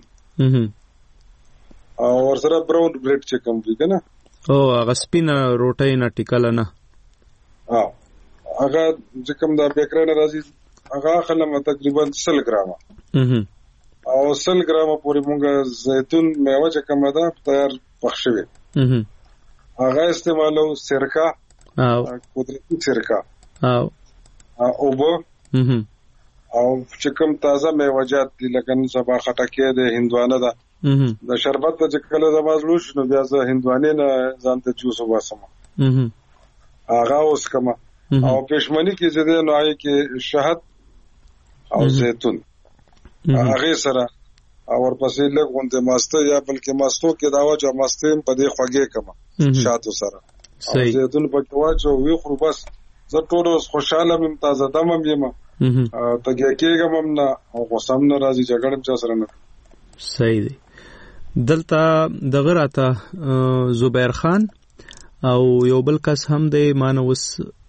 او ورسره براون بریډ چې کوم دی کنه او هغه سپینه روټۍ نه ټیکل نه اه هغه چې کوم دا بیکرانه راځي هغه خلم تقریبا سل ګرامه او سل ګرامه پورې مونږ زیتون میوه چې کوم ده تیار پخښوي هغه استعمالو سرکه او قدرتي سرکه او او بو او چې کوم تازه میوه‌جات دي لکه سبا خټکې ده هندوانه ده د شربت چې کله زمازلو شنو بیا زه هندوانه نه ځانته جوس وباسم هغه اوس کما او پښمنی کې چې ده نو آی کې شهد او زیتون هغه سره او ورپسې لګونته ماسته یا بلکې ماستو کې داوا چې ماسته په دې خوږه کما شاتو سره زیتون په واچو وی خو بس زه ټول خوشاله مم تازه دمم یم ته کېږم نه او قسم نه راځي جګړم چا سره نه. صحیح دی. دلته دغه راته زبیر خان او یو بل کس هم دی مانوس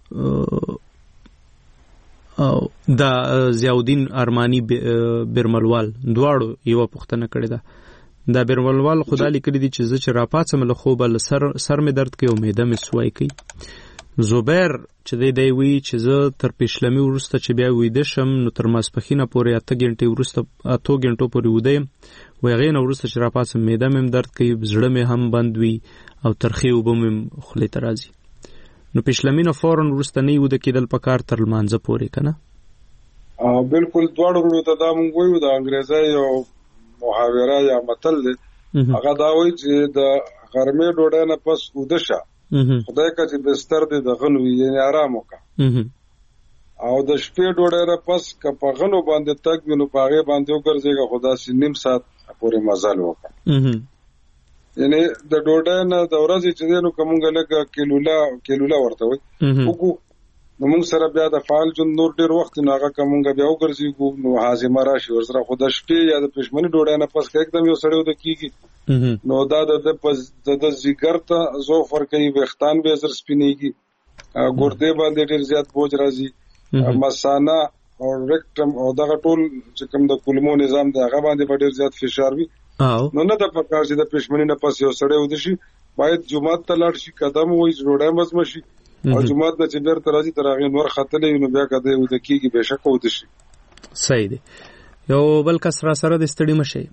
او دا ضیاءالدین ارمانی برملوال دواړو یو پوښتنه کړې ده. دا برملوال خدای لیکلی دي چې زه چې راپاتم له خوبه سر سر مې درد کوي او معده مې سوای کوي. زبیر چې دی دی وی چې زه تر پښلمي ورسته چې بیا وېده شم نو تر ماسپخینه پورې اته غنټې ورسته اته غنټو پورې ودیم وای هغې نه وروسته چې راپاسم معده مې درد کوي، زړه مې هم بند وي او ترخې اوبه مې خولې ته راځي. نو پیشلمي نه فوراً وروسته نه ویده کېدل پکار تر لمانځه پورې که نه؟ بالکل دواړو وروڼو ته دا مونږ وایو، د انګریزۍ یو محاوره یا متل دی، هغه دا وایي چې د غرمې ډوډۍ نه پس اوده شه، خدای که چې بستر دې د غنو وي، یعنې آرام وکړه. او د شپې ډوډۍ نه پس که په غنو باندې تګ وي نو په هغې باندې وګرځېږه، خو داسې نیم ساعت پورې مزل وکړه. یعنې د ډوډۍ نه د ورځې چې دی نو که مونږ لږه کیلوله کیلوله ورته وایي وکړو، نو مونږ سره بیا د فعال ژوند نور ډېر وخت نو هغه که مونږ بیا وګرځېږو نو هاضمه راشي ورسره. خو د شپې یا د پېشمني ډوډۍ نه پس که एकदम یو سړی وده کېږي نو دا د د ځیګر ته ضعف ورکوي، ویښتان به یې زر سپینېږي، ګردې باندې ډېر زیات بوج راځي، مثانه او ریکټم او دغه ټول چې کوم د کولمو نظام دی هغه باندې به ډېر زیات فشار وي. نو نه د پکار چې د پېشمني نه پس یو سړی وده شي، باید جومات ته لاړ شي، قدم ووهي، ډوډۍ مزمه شي او جومات نه چې بیرته راځي تر هغې نور ختلی وي نو بیا که دی وده کېږي بېشکه وده شي. صحیح دی. یو بل کس را سره د ستړي مه شئ.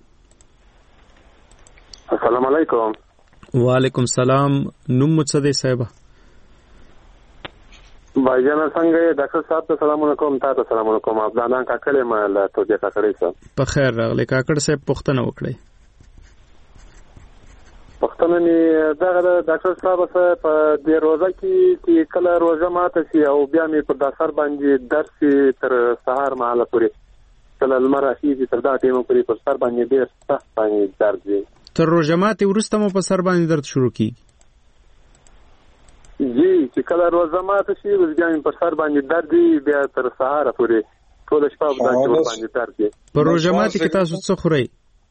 السلام علیکم. وعلیکم سلام. نوم مو څه دی صاحبه؟ بایجانه څنګه یې؟ ډاکټر صاحب ته سلامونه کوم. تا ته سلامونه کوم. عبدالله کاکړ یم له توجیه کاکړۍ صاحب. په خیر راغلی کاکړ صاحب، پوښتنه وکړئ. پوښتنه مې دغه د ډاکټر صاحب سره په دې روژه کې چې کله روژه ماته شي او بیا مې په دفتر باندې درد شي تر سهار مهاله پورې، کله لمر راخېږي تر دا ټیمه پورې په سر باندې ډېر سخت باندې درد وي. تر روژه ماتې وروسته مو په سر باندې درد شروع کېږي؟ جی، چې کله روژه ماته شي بیا مې په سر باندې درد وي، بیا تر سهاره پورې ټوله شپه په داسې باندې درد وي. په روژه ماتې کې تاسو څه خورئ؟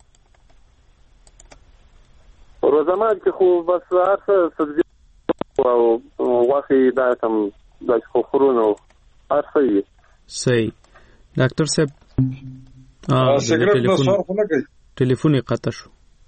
روژه ماتې کې خو بس هر څه سبزي او غوښې دا کم داسې خو خورو نو هر څه وي. صحیح. ډاکټر صاحب ټلیفون یې قطع شو.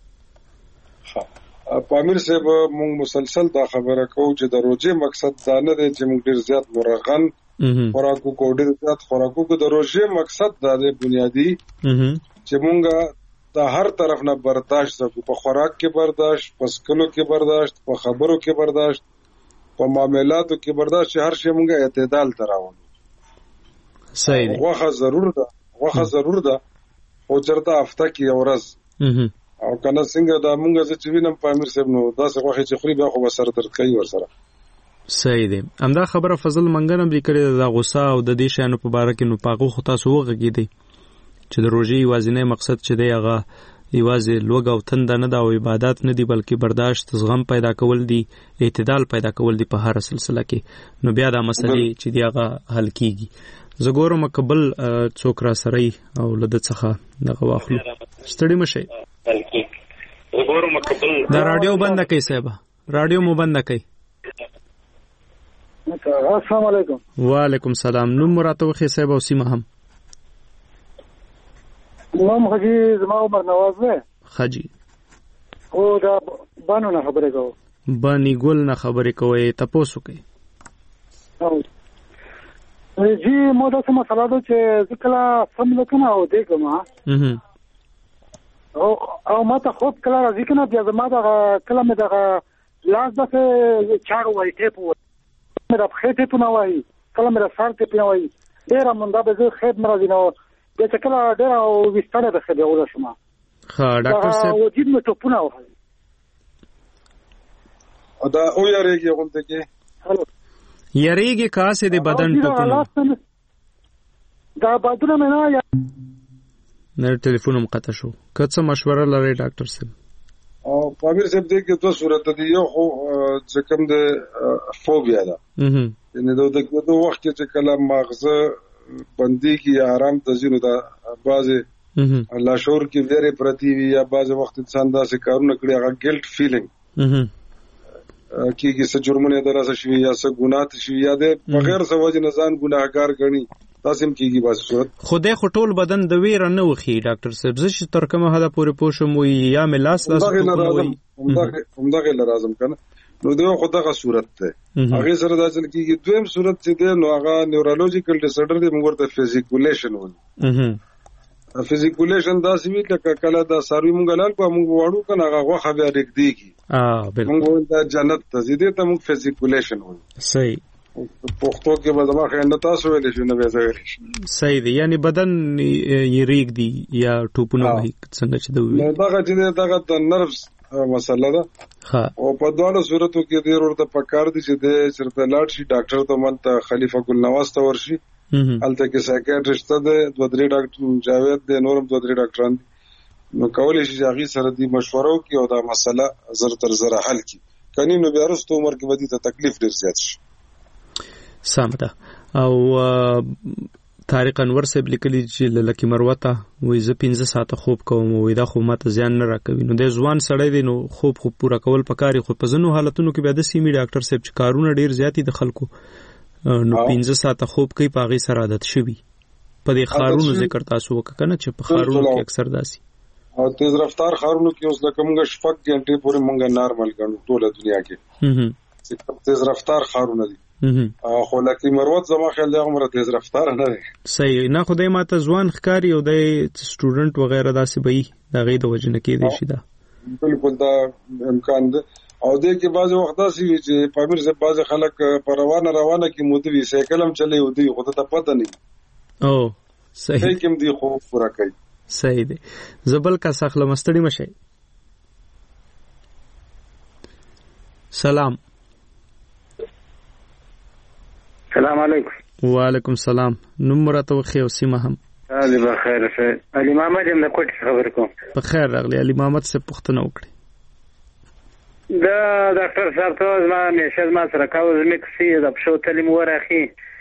پامیر صاحب مونږ مسلسل دا خبره کوو چې د روژې مقصد دا نه دی چې مونږ ډېر زیات مرغن خوراکو کو، ډېر زیات خوراکو کو. د روژې مقصد دا دی بنیادی چې مونږ د هر طرف نه برداشت وکړو، په خوراک کې برداشت، په څښلو کې برداشت، په خبرو کې برداشت، په معاملاتو کې برداشت، چې هر شی مونږ اعتدال ته راوړو. صحیح. غوښه ضرور ده، غوښه ضرور ده، خو چېرته هفته کې یو ورځ او کنه څنګه دا مونږ زه چې وینم پامیر صاحب نو داسې غوښې چې خوري بیا خو به سر درد کوي ورسره. صحیح دی. همدا خبره فضل منګن هم لیکلې ده، د غوسه او د دې شیانو په باره کې. نو په هغو خو تاسو وغږېدئ چې د روژې یوازینی مقصد چې دی هغه یوازې لوږه او تنده نه ده او عبادات نه دي، بلکې برداشت، زغم پیدا کول دي، اعتدال پیدا کول دي په هره سلسله کې. نو بیا دا مسلې چې دی هغه حل کېږي. زه ګورم که بل څوک را سره یي او له ده څخه دغه واخلو. ستړي مه شئ. دا راډیو بنده کوئ صاحبه، راډیو مو بنده کوئ. السلام علیکم. وعلیکم سلام. نوم مو راته وښیئ صاحب او سیمه هم. نوم حاجي زما عمر نواز دی. حاجي او دا بانو نه خبرې کوو. بانی ګل نه خبرې کوئ، تپوس وکئ. جی مو داسې مسله ده چې زه کله سم لیکنه او دی کوم او او ما ته خوب کله راځي که نه، بیا زما دغه کله مې دغه لاس داسې چاړ وایي، ټیپ وایي، مې د پښې ټیپونه وایي، کله مې د سر ټیپونه وایي، ډېره منده به زه خوب نه راځي. نو بیا چې کله ډېره ویښتانه د ښه بیوله شوم، ښه ډاکټر صاحب وجود مې ټوپونه وهل. دا ویارېږي غونډه کې یریږي کاسې د بدن ټوپونه دا بادونه مې نه نه. ټلیفون هم قطع شو. که څه مشوره لرئ ډاکټر صاحب؟ او پامیر صاحب دې کې دوه صورت دي. یو خو چې کوم د فوبیا ده، یعنې د دوه وخت کې چې کله ماغزه بندېږي یا آرام ته ځي نو دا بعضې لاشعور کې ویرې پرتې وي یا بعضې وخت انسان داسې کارونه کړي هغه ګلټ فیلینګ کېږي، څه جرمونه د لاسه شوي یا څه ګناه شوي یا د بغیر څه وجې نه ځان ګناهګار ګڼي، داسې هم کېږي بعضې صورت. خو دی خو ټول بدن د ویره نه وښي ډاکټر صاحب. زه چې تر کومه حده پورې پوه شم وایي یا مې لاس داسې ټوپونه وایي. همدغې له راځم که نه، نو دی خو دغه صورت دی، هغې سره دا چل کېږي. دویم صورت چې دی نو هغه نیورولوجیکل ډسارډر دی، موږ ورته فیزیکولیشن وایي. فزیکولیشن دا سوي لکه کله دا ساروی مونږ لال په مونږ وړو کنه هغه غوخه بیا ریکدي کی اه بالکل مونږ دا جنت ته زیاده ته مونږ فزیکولیشن وایو صحیح پښتو کې به زما خیال تاسو ویل شو نه به زه صحیح دی یعنی بدن یې ریکدي یا ټوپونه وایي څنګه چې دوی نو دا چې دا د نروس مسله ده ها او په دواړو صورتو کې د ورته پکار دي چې د صرف لاړ شي ډاکټر ته ملته خلیفہ ګل نواز ته ورشي الته کې سایکیاټریست ده دوه درې ډاکټر جاوید د نورم دوه درې ډاکټران نو کولای شي چې هغه سره د مشوره وکړي او دا مسله زر تر زر حل کړي کني نو بیا وروسته عمر کې ودی ته تکلیف ډیر زیات شي سمده او طارق انور صاحب لیکلی چې لکه مروته وې ز پنځه ساعته خوب کوم وې دا خو ماته ځان نه راکوي نو د ځوان سړی دی نو خوب خو پورا کول پکاري خو په ځنو حالتونو کې بیا د سیمې ډاکټر صاحب چې کارونه ډیر زیاتی د خلکو نو پنځه ساعته خوب کوي په هغه سره عادت شوی په دې خارونو ذکر تاسو وکړه چې په خارونو کې اکثر داسي او تیز رفتار خارونو کې اوس لکه موږ شپږ غنټې پورې موږ نارمل ګڼو ټوله دنیا کې چې تیز رفتار خارونه دي خو لکه مروت زما خیال دی هغه تیز رفتار نه دی صحیح نه خدای ماته ځوان ښکاری او د سټوډنټ وغیرہ داسې به دا غي د وجنه کې دی شي دا بالکل دا امکان دی او دې کې بعض وخت داسې وي چې پامیر سے بعض خلک په روانه روانه کې مودوي سایکل هم چلی ودی خو ته پته نه او صحیح کوم دی خو پورا کوي صحیح دی زبل کا سخله مستړی مشه سلام السلام علیکم وعلیکم السلام نوم راته وخی او سیمه هم علي بخیر شه علي محمد هم د کوټ خبر کوم په خیر راغلی علي محمد سے پوښتنه وکړي دا ډاکټر صاحب ته ما نشه ما سره کاوز مکسي د پښو تعلیم ورخي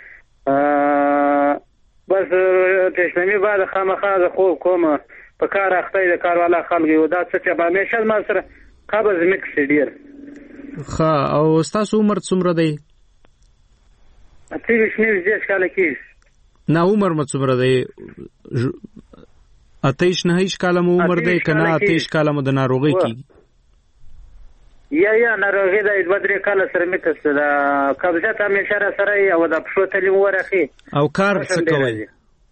بس تشنمی بعد خامخا د خوب کوم په کار اخته د کار والا خلک یو دا څه به نشه ما سره قبض مکسي ډیر ها او تاسو عمر څومره دی اته وشنیز دې کال کې نه عمر مت څومره دی اتهش نه هیڅ کالم عمر دی کنه اتهش کالم د ناروغي کې یا یا ناروغي د بدرې کال سره مکس دا قبضه ته مشره سره او د پښو تعلیم ورخي او کار څه کوي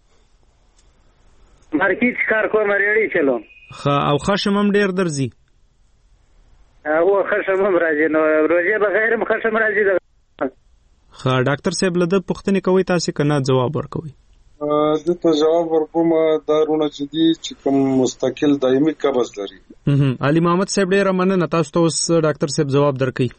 مارکیټ کار کوم ریړی چلو خا او خشم هم ډیر درځي او خشم هم راځي نو روزه بغیر خشم راځي خا ډاکټر صاحب له پوښتنې کوي تاسو کنه جواب ورکوي د ته جواب ورکوم دا رونه چې دي چې کوم مستقل دایمي قبض لري علي محمد صاحب ډیر مننه تاسو ته اوس ډاکټر صاحب جواب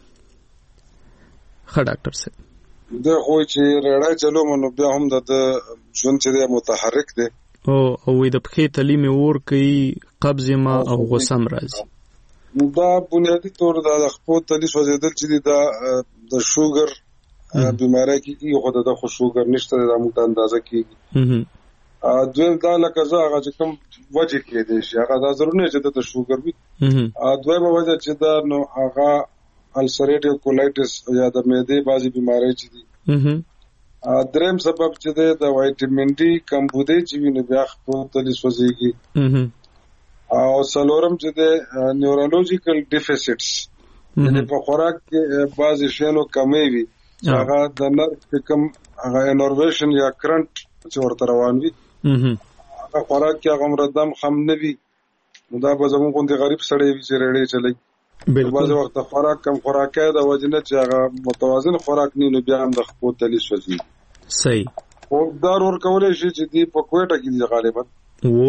درکړي خا ډاکټر صاحب دا خو چې رړای چلو منو بیا هم د ژوند چې متحرک دي او او د پخې تعلیم ور کوي قبض ما او غوسم راځي دا بنیادی طور د خپل تلیس وزیدل چې دا د شوګر بیماری کې یو خدای د خو شوګر نشته د موږ اندازه کیږي ا دویم دا لکه زه هغه چې کوم وجه کې دي چې هغه دا ضروري نه چې د شوګر وي ا دویمه وجه چې دا نو هغه السریټیو کولایټس یا د معدې بازي بیماری چې دي ا دریم سبب چې د وایټامین ډي کمبودي چې ویني بیا خپل تلیس وزيږي او سلورم چې د نیورولوژیکل ډیفیسټس یعنی په خوراک کې بعضی شینو کمی وي هغه د نرو کوم هغه انورவேشن یا کرنٹ چې ورته روان وي هغه خوراک کې هغه مردم خم نه وي دا به زموږ کوم غریب سړی وي چې رېړې چلی بالکل بعض وخت خوراک کم خوراکه د وجنه چې هغه متوازن خوراک نه نو بیا هم د خپل تلیس وځي صحیح او دا ور کولای شي چې دی په کوټه کې دی غالبا وو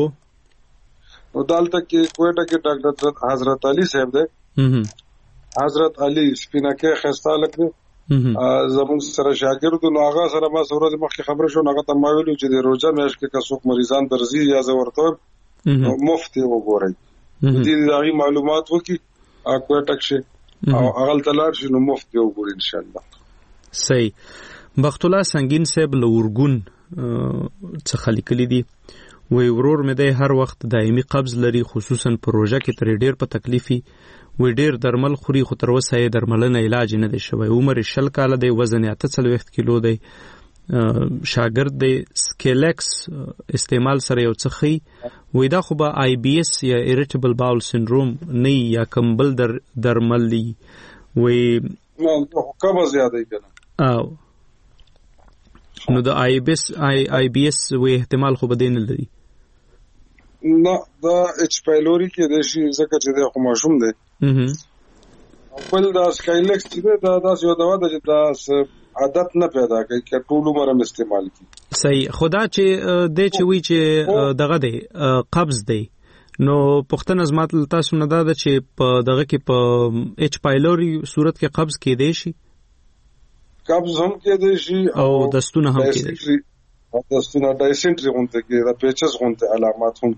او دالته کې کوټه کې ډاکټر حضرت علي صاحب دی حضرت علي سپیناکه خستالک دی زموږ سره شاګرد نو هغه سره ما سره د مخکې خبره شو هغه ته ما ویلو چې د روزه میاشت کې کڅوک مریضان درځي یا زه ورته مفت وګورئ دې دغه معلومات وکي اکو ټکشي او هغه تلار شي نو مفت وګورئ ان شاء الله صحیح بخت الله سنگین صاحب لورګون څخه لیکلي دي وی ورور مې د هر وخت دایمي قبض لري خصوصا پروژه کې تر ډیر په تکلیفي وی ډیر درمل خوري خو تر اوسه یې درملنه علاج نه دی شوی عمر شل کاله دی وزن اته څلوېښت کیلو دی شاګرد دی سکیلکس استعمال سره یو څه خي وی دا خو به آی بی اس یا ایریټیبل باول سندروم نه یا کمبل در درمل دی وی نو کومه زیاده کنه او نو د آی بی اس آی آی بی اس وی احتمال خو بدین لري نه دا اچ پایلوري کې د شي زکه چې د خماشوم دی خپل دا سکایلکس چې دا داس یو دوا د چې عادت نه پیدا کوي چې ټول عمر هم استعمال کی. صحیح. خدا چې د چې وی چې دغه دی قبض دی نو پښتنه زمات تاسو نه دا چې په دغه کې په اچ پایلوري صورت کې قبض کې دی شي قبض هم کې دی شي او دستونه هم کې دی شي او دستونه ډایسنټری غونته کې دا پیچز غونته علامات هم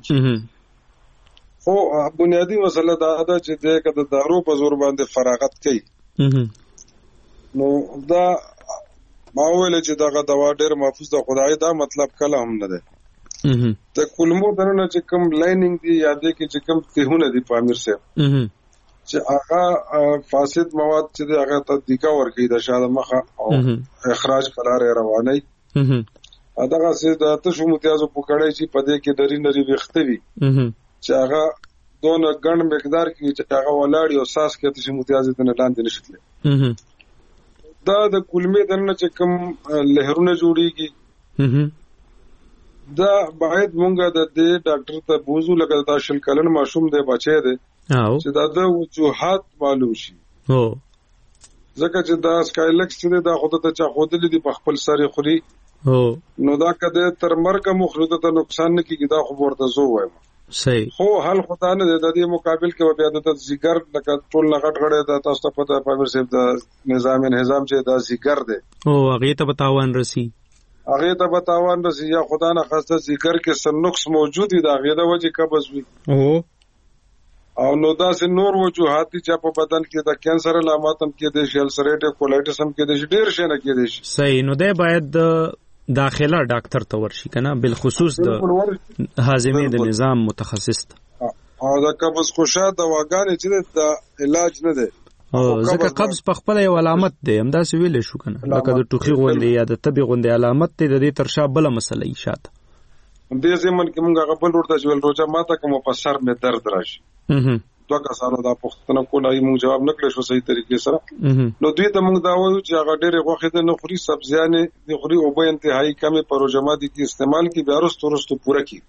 کې. خو بنیادی مسله دا ده چې د کده دارو په زور باندې فراغت کوي نو دا ما ویل چې دا دوا ډېر محفوظ ده خدای دا مطلب کله هم نه ده ته کلمو درنه چې کوم لاینینګ دی یادې کې چې کوم تهونه دي پامیر سره چې هغه فاسد مواد چې هغه تدقیق ورکړي د شاده مخه او اخراج قرار رواني دغه څه د تاسو متیازو پکړای چې په دې کې ډری نری وختوي چې هغه دون ګڼ مقدار کې چې هغه ولاړ یو ساس کې تاسو متیازو ته نه لاندې نشتله دا د کلمې درنه چې کوم لهرونه جوړيږي دا باید مونږه د دې ډاکټر ته بوزو لکه دا شل کلن ماشوم دی بچی دی چې دا د وجوهات معلوم شي هو ځکه چې دا سکایلکس چې دا خود ته چا خودلې دی په خپل سری خوري هو نو دا کده تر مرګه مخلوط ته نقصان نه کیږي دا خو ورته زو وایم صحیح. خو حل خدای نه د دې مقابل کې بیا د ذکر لکه ټول لغټ غړې د تاسو ته پته پامیر صاحب د نظام نظام چې دا ذکر دی او هغه ته بتاوان رسی هغه ته بتاوان رسی یا خدای نه خاصه ذکر کې سن نقص موجود دی دا غیره وجه قبض وي او او نو دا سه نور وجوهات چې په بدن کې د کینسر علامات هم کې د شلسریټ کولایټس هم کې د ډیر شي نه کې دي. صحیح. نو ده باید داخله ډاکټر ته ورشي کنه بل خصوص د هاضمې د نظام متخصص او دا قبض خوشا دواګانې چې د علاج نه ده او ځکه قبض په خپل یو علامت دی همدا څه ویل شو کنه لکه د ټوخي غوندې یا د تبي غوندې علامت دی د دې ترشا بل مسله یې شاته دې زمون کې موږ خپل ورته چې ول روزه ماته کوم په سر مې درد راشي دوه کسانو دا پښتنه کولای موږ جواب نکړو شو صحیح طریقې سره نو دوی ته موږ دا وایو چې هغه ډېر غوښه د نخوري سبزیانه د خوري او به انتهایی کمه پروژمادي کې استعمال کی بیا وروسته وروسته پوره کی.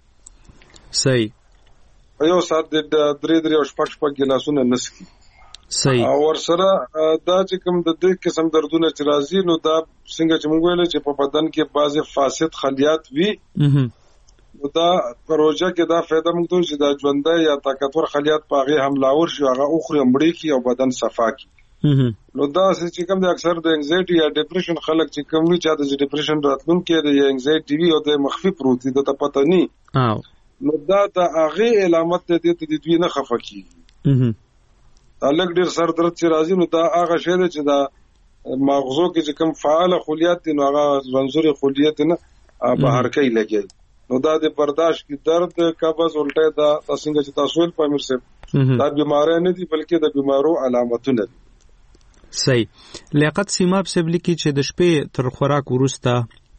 صحیح. یو سات د درې درې او شپږ شپږ ګلاسونه نسکی. صحیح. او ورسره دا چې کوم د دې قسم دردونه چې راځي نو دا څنګه چې موږ ویل چې په بدن کې بعضی فاسد خلیات وي دا پروژه کې دا فائدہ موږ ته چې دا ژوندۍ یا طاقتور خلیات پاغه حملاور شي هغه اوخري امړي کی او بدن صفا کی نو دا چې کوم د اکثر د انگزایټي یا ډیپریشن خلک چې کوم وی چې د ډیپریشن راتلون کې د انگزایټي وی او د مخفي پروت دي د پته نه او نو دا د هغه علامت ته د دوی نه خفه کیږي الګ ډیر سر درد چې راځي نو دا هغه شی دی چې دا مغزو کې چې کوم فعال خلیات دي نو هغه زنجوري خلیات نه بهر کوي لګي نو دا د برداشت کی درد قبض الټه دا څنګه چې تاسو ول پامیر سره دا بیماری نه دي بلکې د بیمارو علامتونه دي. صحیح. لیاقت سیماب سبلی کی چې د شپې تر خوراک ورسته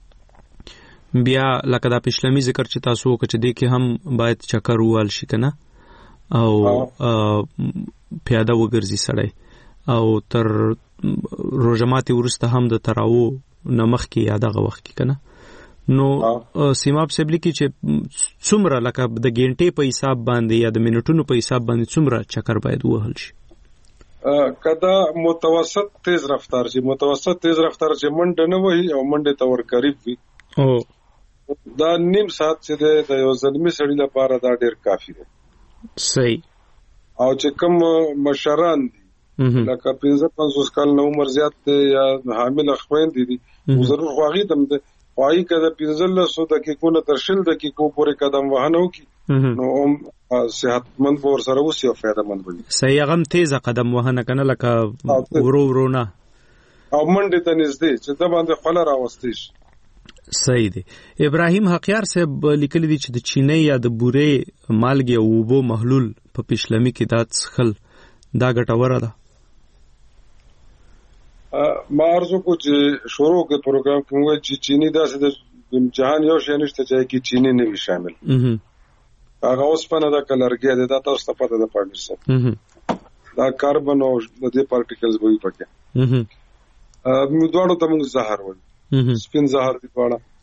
بیا لکه دا پښلمی ذکر چې تاسو وکړه چې د کې هم باید چکر وال شي کنه او پیاده وګرځي سړی او تر روزماتي ورسته هم د تراو نمخ کې یادغه وخت کې کنه نو سیماب سبلی کی چې څومره لکه د ګنټې په حساب باندې یا د منټونو په حساب باندې څومره چکر باید وهل شي کدا متوسط تیز رفتار چې متوسط تیز رفتار چې منډه نه وي او منډه تور قریب وي او دا نیم ساعت چې د یو ځلمي سړي لپاره دا ډیر کافي دی. صحیح. او چې کوم مشران دي لکه پنځه پنځوس کال نو عمر زیات دي یا حامل خويند دي ضرور خواږي دم دي وایي کده پنځل سو دقیقو نه تر شل دقیقو پورې قدم وهنه وکي نو هم صحتمند ور سره اوس یو فائدہ مند وي. صحیح. غم تیز قدم وهنه کنه لکه ورو ورو نه او منډه ته نږدې چې دا باندې خپل راوستي شي. صحیح دی. ابراهیم حقیار صاحب لیکلی دی چې د چینه یا د بورې مالګي او وبو محلول په پښلمی کې دا څخل دا ګټوره ده. ما ارزو کو چې شروع کې پروګرام کې موږ چې چینی داسې د جهان یو شی نشته چې کې چینی نه وي شامل هغه اوس په نه دا کلرګي ده دا تاسو ته پته ده پاره سره دا کاربن او د دې پارټیکلز وي پکې موږ دوړو ته موږ زهر وایو سپین زهر دی پاړه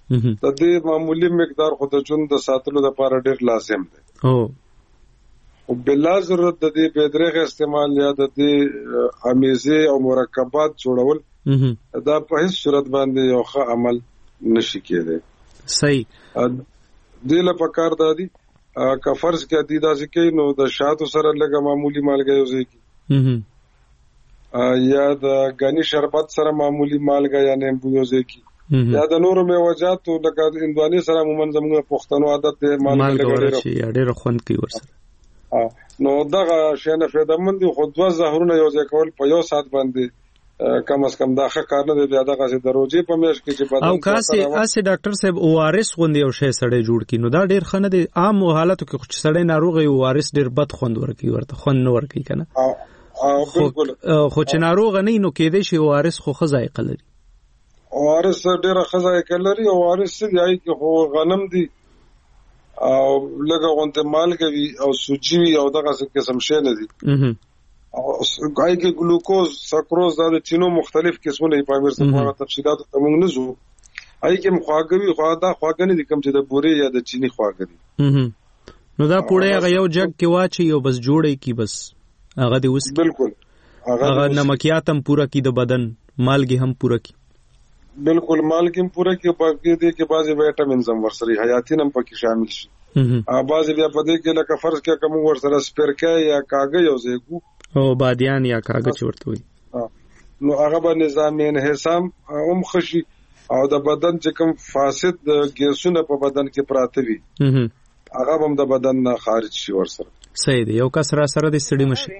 د دې معمولی مقدار خو د جون د ساتلو لپاره ډیر لازم دی او او بلا ضرورت د دې بيدرغه استعمال یا د دې امیزه او مرکبات جوړول دا په هیڅ صورت باندې یو ښه عمل نشي کېدی. صحیح. دې لپاره کار دادی که فرض کې دي داسې کې نو د شاتو سره لګه معمولی مالګه یوځي کی یا د غنی شربت سره معمولی مالګه یا نیمبو یوځي کی یا د نورو میوجاتو لکه اندواني سره عموما زموږ پښتنو عادت دی مالګه ورشي یا ډېر خوند کوي ورسره. نو دغه شنه فایدمن دي خو دوه زهرونه یوځي کول په یو سات باندې کم از کم دا ښه کار نه دی. بیا دغه سي دروځي په میش کې چې بدن او کاسي اسي ډاکټر صاحب او ار اس غوندي یو شی سړی جوړ کینو دا ډیر خنه دي. عام حالاتو کې خو سړی ناروغ او ار اس ډیر بد خوند ورکی ورته خوند نه ورکی کنه. او بالکل خو چې ناروغ نه نو کېدې شي او ار اس خو خزایق لري. او ار اس ډیر خزایق لري. او ار اس دی چې خو غنم دي او لګه غونته مالګوي او سوجي او دغه څه قسم شي نه دي. او غای کې ګلوکوز سکروز دا د چینو مختلف قسمونه په امر څخه په تفصيلات ته موږ نه زو. آی کې مخاګوي خو دا خواګنې دي کوم چې د بوري یا د چینی خواګنې. نو دا پوره هغه یو جګ کې واچي او بس جوړي کی بس هغه دی اوس بالکل هغه نمکیات هم پورا کی د بدن مالګي هم پورا کی بالکل مالګي هم پورا کی باقي دي کې بعضي وټامینز هم ورسره حیاتي هم پکې شامل شي. ا بعضي بیا په دې کې لکه فرض کې کوم ورسره سپیرکا یا کاغه یو ځای او بادیان یا کاغذ ورته وي نو هغه به نظام انحسام هم خشي او د بدن چې کوم فاسد ګیسونه په بدن کې پراته وي هغه هم د بدن نه خارج شي ورسره. صحیح دی. یو کس را سره د سړی مشي.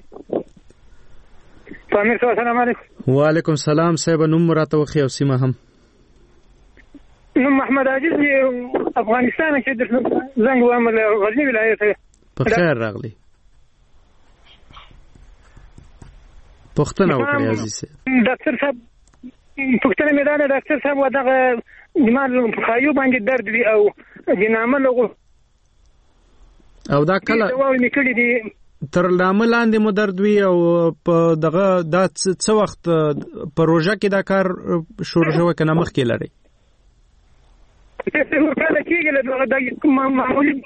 السلام علیکم. وعلیکم السلام. صاحب نوم راته وخی او سیمه هم نوم محمد عاجز افغانستان کې د زنګ وامل غزنی ولایت. په خیر راغلی. پښتنه وکړه عزیزه. ډاکټر صاحب پښتنه میدان ډاکټر صاحب ودغه دماغ په خایو باندې درد وی او جنامه لغو او دا کله دواوی میکړي دي تر لامل لاندې مو درد وی او په دغه دا څه وخت پروژه کې دا کار شروع شوی کنه مخ کې لري. څه ورکړل کېږي دغه د معمولی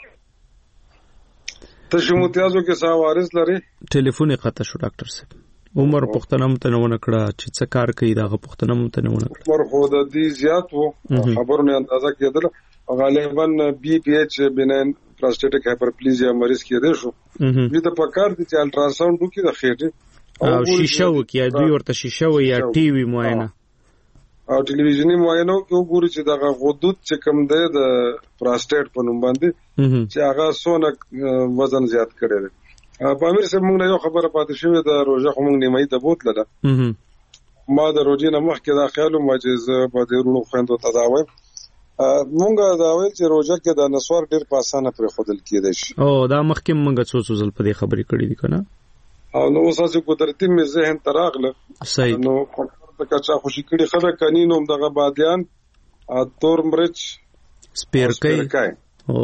ته شمو تاسو کې ساوارس لري. ټلیفون قطع شو ډاکټر صاحب. عمر پښتنه متنونه کړه چې څه کار کوي دا پښتنه متنونه کړه. عمر خو د دې زیات وو خبرونه اندازه کېدل غالبا بي پي ایچ بنان پلاستیک هایپرپلیزیا مریض کېده شو. دې ته پکار دي چې الټراساوند وکړي د خېټه او شیشه وکړي دوی ورته شیشه وي یا ټي وي معاینه او ټلویزیونی معاینه کې وګوري چې دا غدود چې کوم دی د پروستات په نوم باندې چې هغه سونه وزن زیات کړي دي. په امیر سره موږ یو خبره پاتې شوې د روزه خو موږ نیمه ته بوتله ده. ما د روزې نه مخکې دا خیال مو چې زه په دې ورونو خويندو ته دا وایم موږ دا وایي چې روزه کې د نسوار ډیر په اسانه پر خودل کېدای شي. او دا مخکې موږ څو څو ځل په دې خبرې کړې دي کنه او نو اوسه قدرتي مې ذهن تراغله. صحیح. نو د کچا خوشی کړي خبره کینینو دغه بادیان تور مرچ سپیرکای او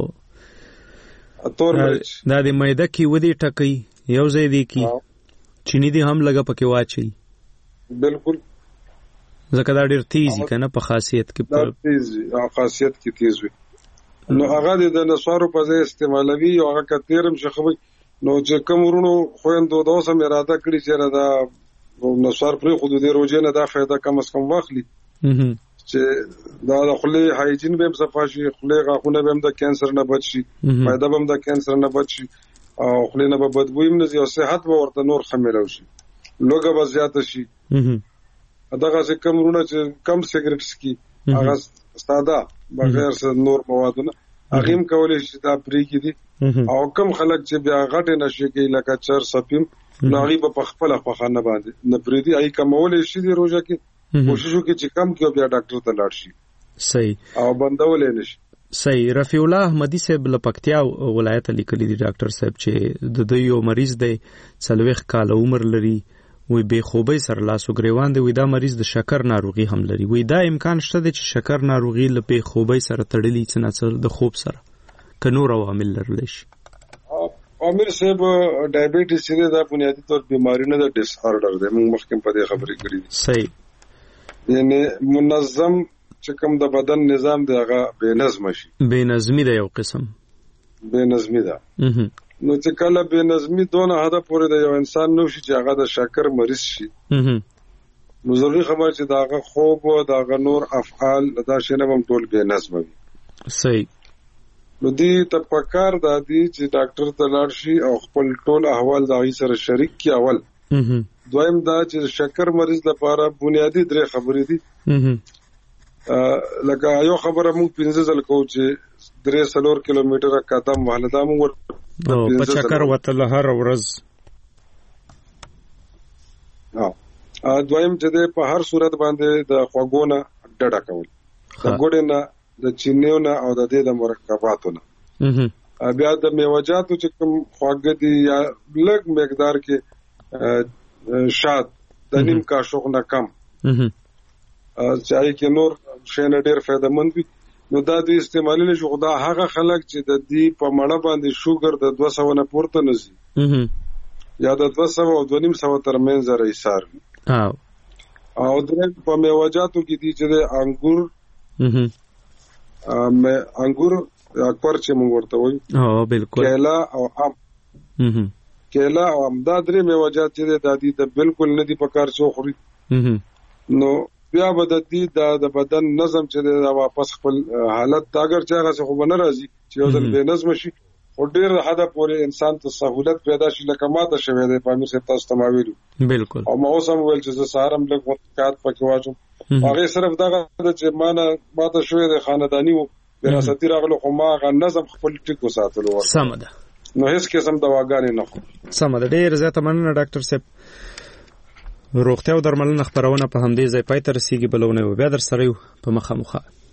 تور مرچ دا د مېده کې ودی ټکې یو ځای دی کې چینی دی هم لګه پکې واچي. بالکل زکه دا ډیر تیزی کنه په خاصیت کې په تیزی او خاصیت کې تیز وي. نو هغه د نسوارو په ځای استعمالوي او هغه کتیرم شخوي. نو چې کوم ورونو خويندو د اوسه اراده کړی چې دا نسوار پر خود دې روزه نه دا فائدہ کم از کم واخلي چې دا د خله هایجین به صفه شي خله غاخونه به د کانسر نه بچ شي فائدہ به د کانسر نه بچ شي او خله نه به بدبو هم نه زی او صحت به ورته نور خمیرو شي لوګه به زیات شي. دغه څه کم رونه چې کم سیګریټس کی هغه ساده بغیر څه نور موادونه هغه هم کولای شي دا پرې کی دي او کم خلک چې بیا غټ نشي کوي لکه چر سپیم ناغي په خپل خپخانه باندې نه پرې دي ای کومول شي دی روزه کې کوشش وکړي چې کم کې بیا ډاکټر ته لاړ شي. صحیح. او بندول نشي. صحیح. رفیع الله احمدی صاحب لپکتیا ولایت لیکلی دی ډاکټر صاحب چې د دوی یو مریض دی څلويخ کال عمر لري وی به خوبه سره لاس وګریوان دی وی دا مریض د شکر ناروغي هم لري وی دا امکان شته چې شکر ناروغي لپاره خوبه سره تړلې چې نه د خوب سره کنور عوامل لرل شي. امیر صاحب ډایبټیس چې دا بنیادی طور بیماری نه د ډیس آرډر دی موږ مخکې په دې خبرې کړې. صحیح. یعنی منظم چې کوم د بدن نظام دی هغه بې نظم شي. بې نظمي ده یو قسم. بې نظمي ده. نو چې کله بې نظمي دونه حده پورې د یو انسان نو شي چې هغه د شکر مریض شي. نو ضروري خبر چې داغه خوب او داغه نور افعال دا شنه هم ټول بې نظم وي. صحیح. نو دی ته پکار دا دی چې ډاکټر ته لاړ شي او خپل ټول احوال دا غي سره شریک کی. اول دویم دا چې شکر مریض لپاره بنیادی درې خبرې دي. لکه یو خبره موږ پنځه ځل کوو چې درې څلور کیلومتره قدم وهل دا موږ او په شکر وته هر ورځ. ها دویم چې په هر صورت باندې د خوګونه ډډه کول، د ګوډنه، د چینیونه او د دې د مرکباتونه. بیا د میوجاتو چې کوم خواږه دي یا لږ مقدار کې شاد د نیم کاشوغ نه کم چای کې نور شینه ډیر فائدہ مند وي. نو دا د استعمالي شو خدا هغه خلک چې د دې په مړه باندې شوګر د دوه سوه نه پورته نزي یا د دوه سوه او دوه نیم سوه ترمنځ رئیسار وي. او درې په میوجاتو کې دي چې د انګور انګور اکبر چې موږ ورته وایو او بالکل کیلا او ام کیلا او ام دا درې میوجات چې د دې د بالکل ندي په کار څو خوري. نو بیا به د دې د بدن نظم چې د واپس خپل حالت دا اگر چې هغه څه خو نه راځي چې یو ځل بې نظم شي او ډیر حدا پورې انسان ته سہولت پیدا شي لکه ماته شوی دی په امیر تاسو ته ماویلو. بالکل. او ما اوس هم ویل چې سهارم لږ وقت پکې واچم هغه صرف دا چې مانه ماته شوی دی خاندانی وو وراثتي راغلو خو ما غا نظم خپل ټیکو ساتلو ورته. سم ده. نو هیڅ قسم دواګانې نه خو. سم ده. ډیر زیاته مننه ډاکټر صاحب. روغتیا او درملنه خبرونه په همدې ځای پای ته رسیدي. بلونه بیا در سره یو په مخه مخه.